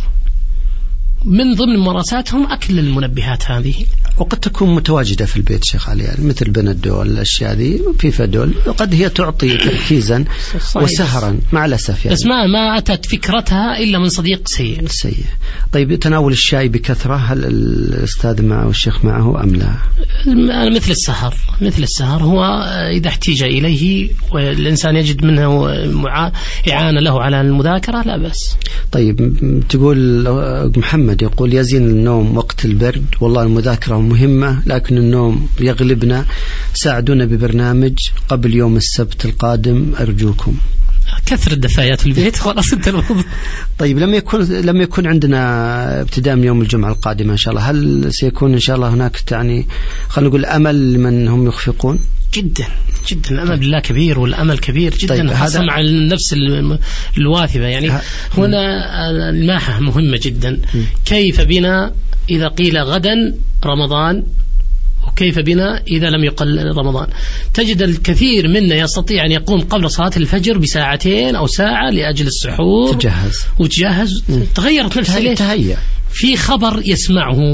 من ضمن ممارساتهم أكل المنبهات هذه، وقد تكون متواجدة في البيت شيخ علي، يعني مثل بنادول الأشياء هذه في فدول قد هي تعطي تركيزا وسهرا مع الأسف يعني. بس ما ما أتت فكرتها إلا من صديق سيء. سيء. طيب تناول الشاي بكثرة هل الأستاذ معه والشيخ معه أم لا؟ مثل السهر مثل السهر هو إذا احتيج إليه والإنسان يجد منه إعانة له على المذاكرة لا بأس. طيب تقول محمد يقول يزين النوم وقت البرد، والله المذاكرة مهمة لكن النوم يغلبنا، ساعدونا ببرنامج قبل يوم السبت القادم أرجوكم. كثر الدفايات في البيت خلاص انت الموضوع. طيب لم يكن لم يكن عندنا ابتداء من يوم الجمعة القادمة إن شاء الله، هل سيكون إن شاء الله هناك يعني خلينا نقول أمل لمن هم يخفقون؟ جدا جدا الأمل بالله كبير والأمل كبير جدا. طيب هذا مع النفس الواثبة يعني ه... هنا الماحة مهمة جدا. م. كيف بنا إذا قيل غدا رمضان وكيف بنا إذا لم يقل رمضان؟ تجد الكثير منا يستطيع أن يقوم قبل صلاة الفجر بساعتين أو ساعة لأجل السحور تجهز وتجهز. م. تغيرت نفسه تهيأ في خبر يسمعه،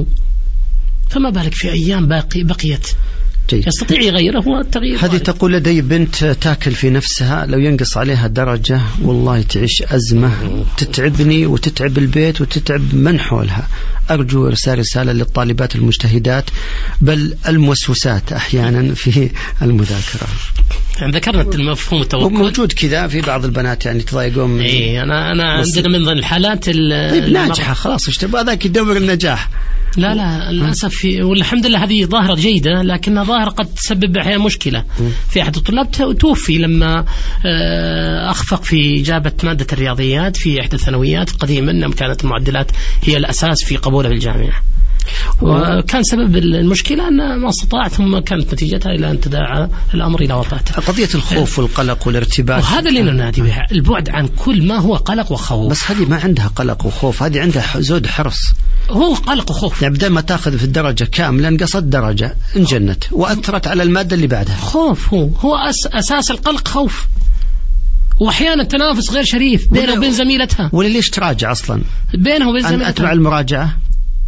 فما بالك في أيام باقي بقيت جيد. يستطيع يغيره هو التغيير. هذه تقول لدي بنت تاكل في نفسها لو ينقص عليها درجة والله تعيش أزمة تتعبني وتتعب البيت وتتعب من حولها. أرجو إرسال رسالة للطالبات المجتهدات بل الموسوسات أحيانا في المذاكرة. يعني ذكرنا المفهوم التوكل موجود كذا في بعض البنات يعني تضايقون. إيه أنا أنا عندنا من ضمن الحالات طيب ناجحة خلاص ايش تبغى ذاك يدور النجاح. لا لا للأسف والحمد لله هذه ظاهرة جيدة لكنها ظاهرة قد تسبب أحيانا مشكلة. في أحد الطلاب توفي لما أخفق في إجابة مادة الرياضيات في إحدى الثانويات قديما، أنها كانت المعدلات هي الأساس في قبوله في الجامعة، وكان سبب المشكلة أن ما استطاع ثم كانت نتيجتها إلى أن تداعى الأمر إلى وفاته. قضية الخوف والقلق والارتباك وهذا اللي ننادي به، البعد عن كل ما هو قلق وخوف. بس هذه ما عندها قلق وخوف، هذه عندها زود حرص. هو قلق وخوف يعني بدل ما تأخذ في الدرجة كاملا انقصت درجة انجنت وأثرت على المادة اللي بعدها. خوف هو هو أس أساس القلق خوف، وأحيانا تنافس غير شريف بينه وبين زميلتها. ولا ليش تراجع أصلا بينه وبين زميلتها؟ أن أتبع المراجعة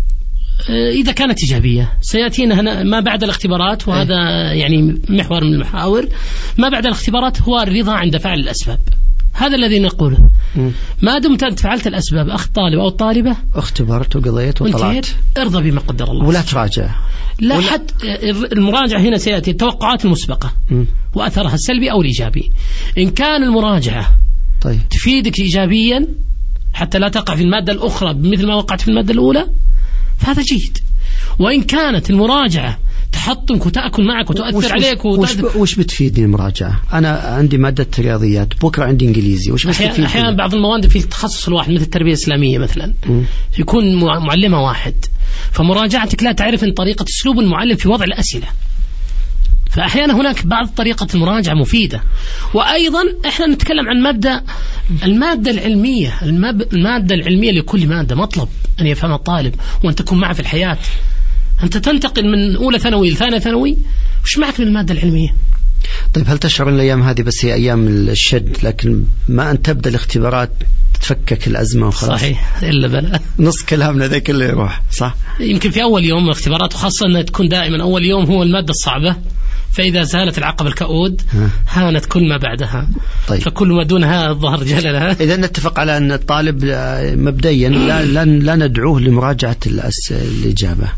إذا كانت إيجابية سيأتينا هنا ما بعد الاختبارات، وهذا يعني محور من المحاور. ما بعد الاختبارات هو الرضا عند فعل الأسباب، هذا الذي نقوله. ما دمت أنت فعلت الأسباب أخ طالب أو طالبة اختبرت وقضيت وطلعت ارضى بما قدر الله ولا تراجع. لا ولا حتى المراجعة هنا سيأتي التوقعات المسبقة م. وأثرها السلبي أو الإيجابي. إن كان المراجعة طيب تفيدك إيجابيا حتى لا تقع في المادة الأخرى مثل ما وقعت في المادة الأولى فهذا جيد. وإن كانت المراجعة تحطمك وتأكل معك وتؤثر وش عليك وش, وش بتفيدني المراجعة؟ أنا عندي مادة رياضيات بكرة عندي إنجليزي، وش بتفيدني؟ أحيانا بعض المواد في التخصص الواحد مثل التربية الإسلامية مثلا م. يكون معلمة واحد، فمراجعتك لا تعرف من طريقة أسلوب المعلم في وضع الأسئلة، فأحيانا هناك بعض طريقة المراجعة مفيدة. وأيضا إحنا نتكلم عن مبدأ المادة العلمية، المادة العلمية لكل مادة مطلب أن يفهم الطالب وأن تكون معه في الحياة. أنت تنتقل من أولى ثانوي لثانية ثانوي وش معك من المادة العلمية؟ طيب هل تشعر أن الأيام هذه بس هي أيام الشد، لكن ما أن تبدأ الاختبارات تفكك الأزمة وخلاص؟ صحيح إلا بلا نص كلامنا ذا كله يروح صح. يمكن في أول يوم الاختبارات، وخاصة أن تكون دائما أول يوم هو المادة الصعبة، فإذا زالت العقبة الكؤود هانت كل ما بعدها. طيب. فكل ما دونها الظهر جللها. إذا نتفق على أن الطالب مبدئيا لا, لا, لا ندعوه لمراجعة الإجابة.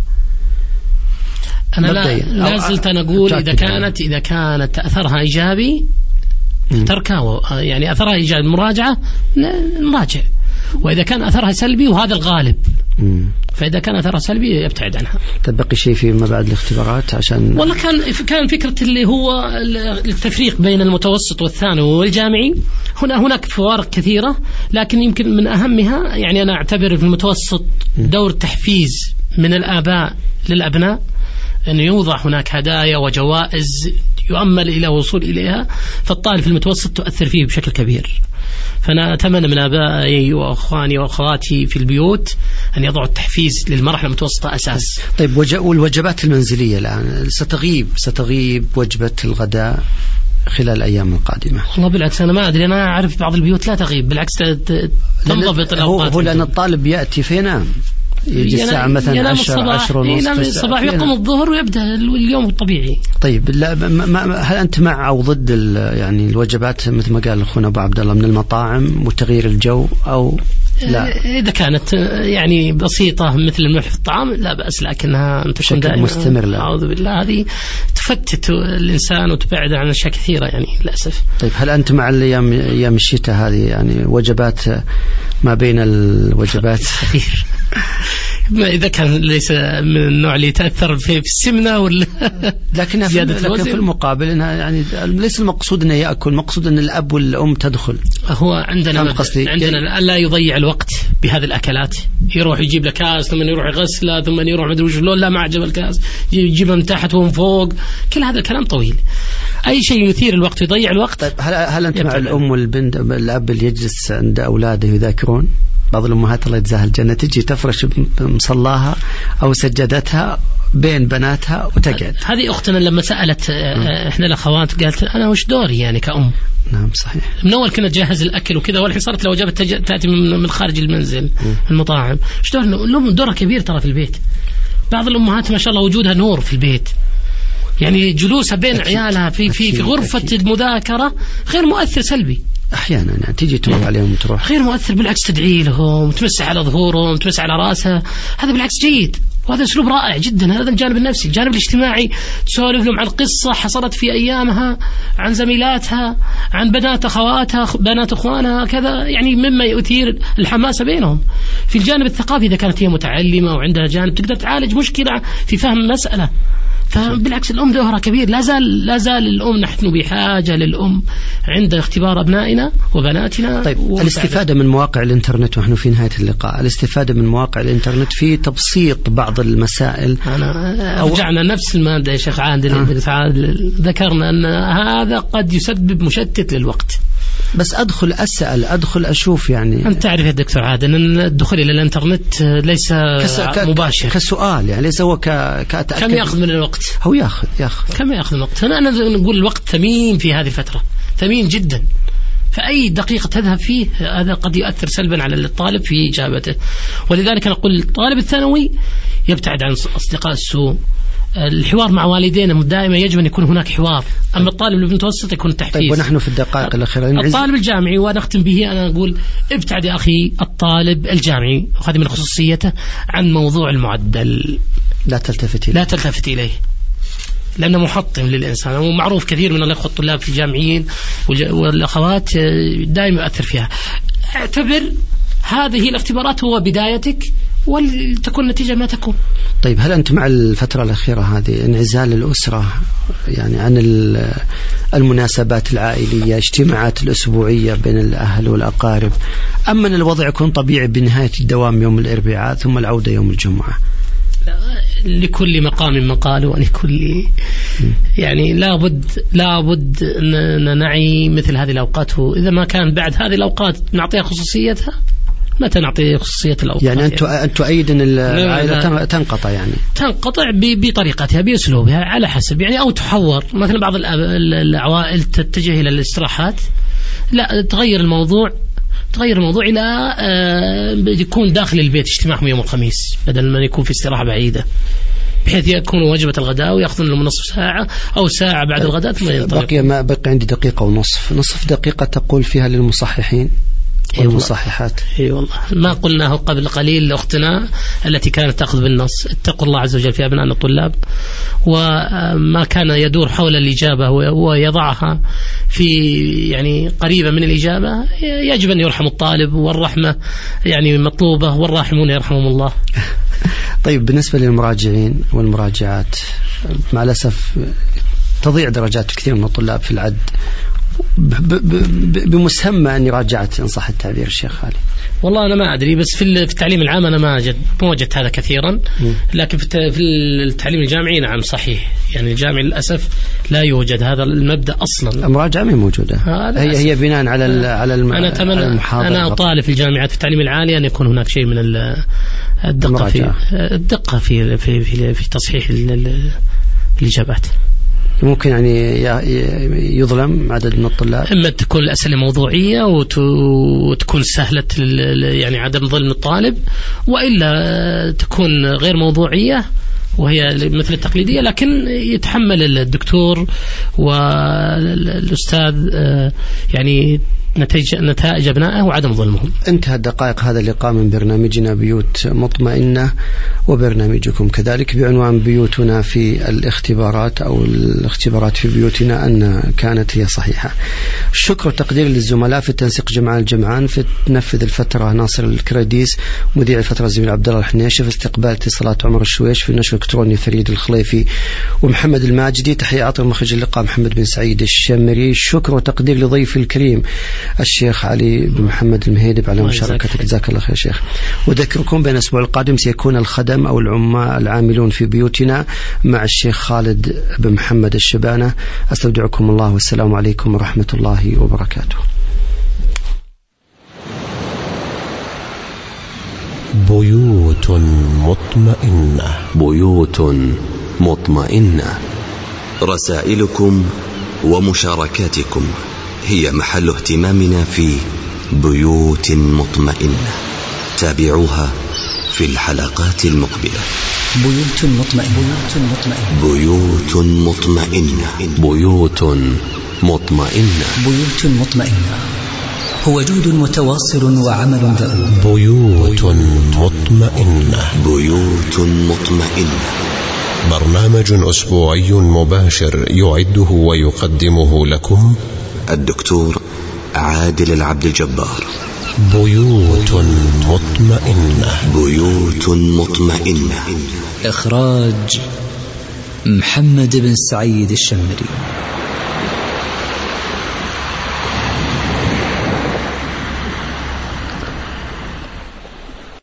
أنا لا, لا زلت نقول إذا كانت إذا كانت أثرها إيجابي تركه، يعني أثرها إيجابي المراجعة نراجع، وإذا كان أثرها سلبي وهذا الغالب مم. فإذا كان أثرها سلبي يبتعد عنها. تبقي شيء فيما بعد الاختبارات عشان والله كان كان فكرة اللي هو التفريق بين المتوسط والثانوي والجامعي. هنا هناك فوارق كثيرة، لكن يمكن من أهمها يعني أنا أعتبر في المتوسط دور تحفيز من الآباء للأبناء، أن يوضع هناك هدايا وجوائز يؤمل إلى وصول إليها، فالطالب في المتوسط تؤثر فيه بشكل كبير. فأنا أتمنى من آبائي وأخواني وأخواتي في البيوت أن يضعوا التحفيز للمرحلة المتوسطة أساس. طيب والوجبات المنزلية الآن ستغيب ستغيب وجبة الغداء خلال الأيام القادمة؟ والله بالعكس أنا ما أدري، أنا أعرف بعض البيوت لا تغيب، بالعكس تنضبط الأوقات. هو لأن الطالب يأتي فينام يجي الساعة مثلا عشرة عشرة ونص، ينام الصباح يقوم الظهر ويبدأ اليوم الطبيعي. طيب لا ما هل أنت مع أو ضد يعني الوجبات مثل ما قال أخونا أبو عبد الله من المطاعم وتغيير الجو أو لا؟ إذا كانت يعني بسيطة مثل الملح في الطعام لا بأس، لكنها أن تكون دائما مستمر، أعوذ بالله، هذه تفتت الإنسان وتبعد عن أشياء كثيرة يعني للأسف. طيب هل أنت مع الأيام أيام الشتاء هذه يعني وجبات ما بين الوجبات كثير إذا كان ليس من النوع اللي يتأثر في السمنة ولا لكن في, لكن في المقابل إنها يعني ليس المقصود إنه يأكل، مقصود إن الأب والأم تدخل. هو عندنا عندنا لا يضيع الوقت بهذه الأكلات، يروح يجيب له كاس ثم يروح يغسله ثم يروح مدري وش لا ما عجب الكاس يجيبه من تحت ومن فوق، كل هذا الكلام طويل. أي شيء يثير الوقت ويضيع الوقت. طيب هل, هل أنت مع الأم والبنت الأب اللي يجلس عند أولاده يذاكرون؟ بعض الأمهات الله يجزاها الجنة تجي تفرش مصلاها أو سجادتها بين بناتها وتقعد. هذه أختنا لما سألت إحنا الأخوات قالت أنا وش دوري يعني كأم؟ نعم صحيح. من أول كنا تجهز الأكل وكذا، والحين صارت لو جابت تأتي من خارج المنزل المطاعم، وش دورنا؟ الأم دورها كبير ترى في البيت. بعض الأمهات ما شاء الله وجودها نور في البيت، يعني جلوسها بين أكيد. عيالها في في في غرفة أكيد. المذاكرة غير مؤثر سلبي أحيانا يعني تيجي تروح عليهم وتروح غير مؤثر، بالعكس تدعي لهم تمسح على ظهورهم تمسح على رأسها، هذا بالعكس جيد وهذا أسلوب رائع جدا. هذا الجانب النفسي. الجانب الاجتماعي تسولف لهم عن قصة حصلت في أيامها، عن زميلاتها، عن بنات أخواتها بنات أخوانها كذا، يعني مما يثير الحماسة بينهم. في الجانب الثقافي إذا كانت هي متعلمة وعندها جانب تقدر تعالج مشكلة في فهم مسألة، فبالعكس الأم دورها كبير. لا زال لا زال الأم نحن بحاجة للأم عند اختبار أبنائنا وبناتنا. طيب الاستفادة من مواقع الإنترنت، ونحن في نهاية اللقاء، الاستفادة من مواقع الإنترنت في تبسيط بعض المسائل. أنا رجعنا نفس المادة يا شيخ عادل آه. ذكرنا أن هذا قد يسبب مشتت للوقت. بس أدخل أسأل أدخل أشوف يعني. أنت تعرف يا دكتور عادل أن الدخول إلى الإنترنت ليس مباشر كسؤال، يعني ليس هو ك... كأتأكد. كم يأخذ من الوقت؟ هو يأخذ يأخذ كم يأخذ من الوقت؟ أنا أنا نقول الوقت ثمين في هذه الفترة، ثمين جدا. فأي دقيقة تذهب فيه هذا قد يؤثر سلبا على الطالب في إجابته. ولذلك نقول الطالب الثانوي يبتعد عن أصدقاء السوء. الحوار مع والدينا دائما يجب أن يكون هناك حوار. أما الطالب المتوسط يكون تحفيز. طيب ونحن في الدقائق الأخيرة الطالب الجامعي، ونختم به أنا أقول ابتعد يا أخي الطالب الجامعي وهذه من خصوصيته عن موضوع المعدل. لا تلتفت إليه. لا تلتفت إليه لأنه محطم للإنسان، ومعروف كثير من الأخوة الطلاب في الجامعيين والأخوات دائما يؤثر فيها. اعتبر هذه الاختبارات هو بدايتك ولتكون النتيجة ما تكون. طيب هل أنت مع الفترة الأخيرة هذه انعزال الأسرة يعني عن المناسبات العائلية، اجتماعات الأسبوعية بين الأهل والأقارب، أما أن الوضع يكون طبيعي بنهاية الدوام يوم الأربعاء ثم العودة يوم الجمعة؟ لكل مقام مقال، ولكل يعني لابد لابد أن نعي مثل هذه الأوقات، وإذا ما كان بعد هذه الأوقات نعطيها خصوصيتها متى نعطي خصوصية الأوقات؟ يعني أنت يعني. أنت تؤيد أن العائلة تنقطع يعني تنقطع بطريقتها بأسلوبها على حسب يعني، أو تحور مثلا بعض العوائل تتجه إلى الاستراحات، لا تغير الموضوع تغير الموضوع إلى يكون داخل البيت اجتماعهم يوم الخميس بدل ما يكون في استراحة بعيدة، بحيث يكون وجبة الغداء ويأخذون لهم نصف ساعة أو ساعة بعد الغداء ثم ينطلق. بقي ما بقي عندي دقيقة ونصف، نصف دقيقة تقول فيها للمصححين والمصححات. اي والله ما قلناه قبل قليل لاختنا التي كانت تأخذ بالنص، اتقوا الله عز وجل في أبنائنا الطلاب، وما كان يدور حول الإجابة ويضعها في يعني قريبة من الإجابة يجب أن يرحم الطالب، والرحمة يعني مطلوبة، والراحمون يرحمهم الله. طيب بالنسبة للمراجعين والمراجعات، مع الأسف تضيع درجات كثير من الطلاب في العد بمسمى أني راجعت إن صح التعبير الشيخ خالد. والله أنا ما أدري، بس في التعليم العام أنا ما وجدت ما وجدت هذا كثيرا، لكن في التعليم الجامعي نعم صحيح، يعني الجامعي للأسف لا يوجد هذا المبدأ أصلا. المراجعة ما موجودة، هي هي بناء على على أنا أتمنى أنا أطالب في الجامعات في التعليم العالي أن يكون هناك شيء من الدقة في الدقة في في في, في تصحيح الإجابات. ممكن يعني يظلم عدد من الطلاب؟ إما تكون الأسئلة موضوعية وتكون سهلة يعني عدم ظلم الطالب، وإلا تكون غير موضوعية وهي مثل التقليدية، لكن يتحمل الدكتور والأستاذ يعني نتائج نتائج أبنائه وعدم ظلمهم. انتهى الدقائق هذا اللقاء من برنامجنا بيوت مطمئنة، وبرنامجكم كذلك بعنوان بيوتنا في الاختبارات أو الاختبارات في بيوتنا أن كانت هي صحيحة. الشكر والتقدير للزملاء في التنسيق جمعان الجمعان، في تنفذ الفترة ناصر الكراديس، مذيع الفترة زميل عبد الله الحنيشي، في استقبال اتصالات عمر الشويش، في النشر الإلكتروني فريد الخليفي ومحمد الماجدي. تحية عطر مخرج اللقاء محمد بن سعيد الشمري. شكر وتقدير لضيف الكريم الشيخ علي بن محمد المهيدب على مشاركتك، جزاك الله خير شيخ. وذكركم بين الأسبوع القادم سيكون الخدم أو العمال العاملون في بيوتنا مع الشيخ خالد بن محمد الشبانة. أستودعكم الله والسلام عليكم ورحمة الله وبركاته. بيوت مطمئنة. بيوت مطمئنة. رسائلكم ومشاركاتكم هي محل اهتمامنا في بيوت مطمئنة. تابعوها في الحلقات المقبلة. بيوت مطمئنة. بيوت مطمئنة. بيوت مطمئنة. بيوت مطمئنة هو جهد متواصل وعمل دؤوب. بيوت مطمئنة. بيوت مطمئنة. برنامج أسبوعي مباشر يعده ويقدمه لكم الدكتور عادل العبد الجبار. بيوت مطمئنة. بيوت مطمئنة. إخراج محمد بن سعيد الشمري.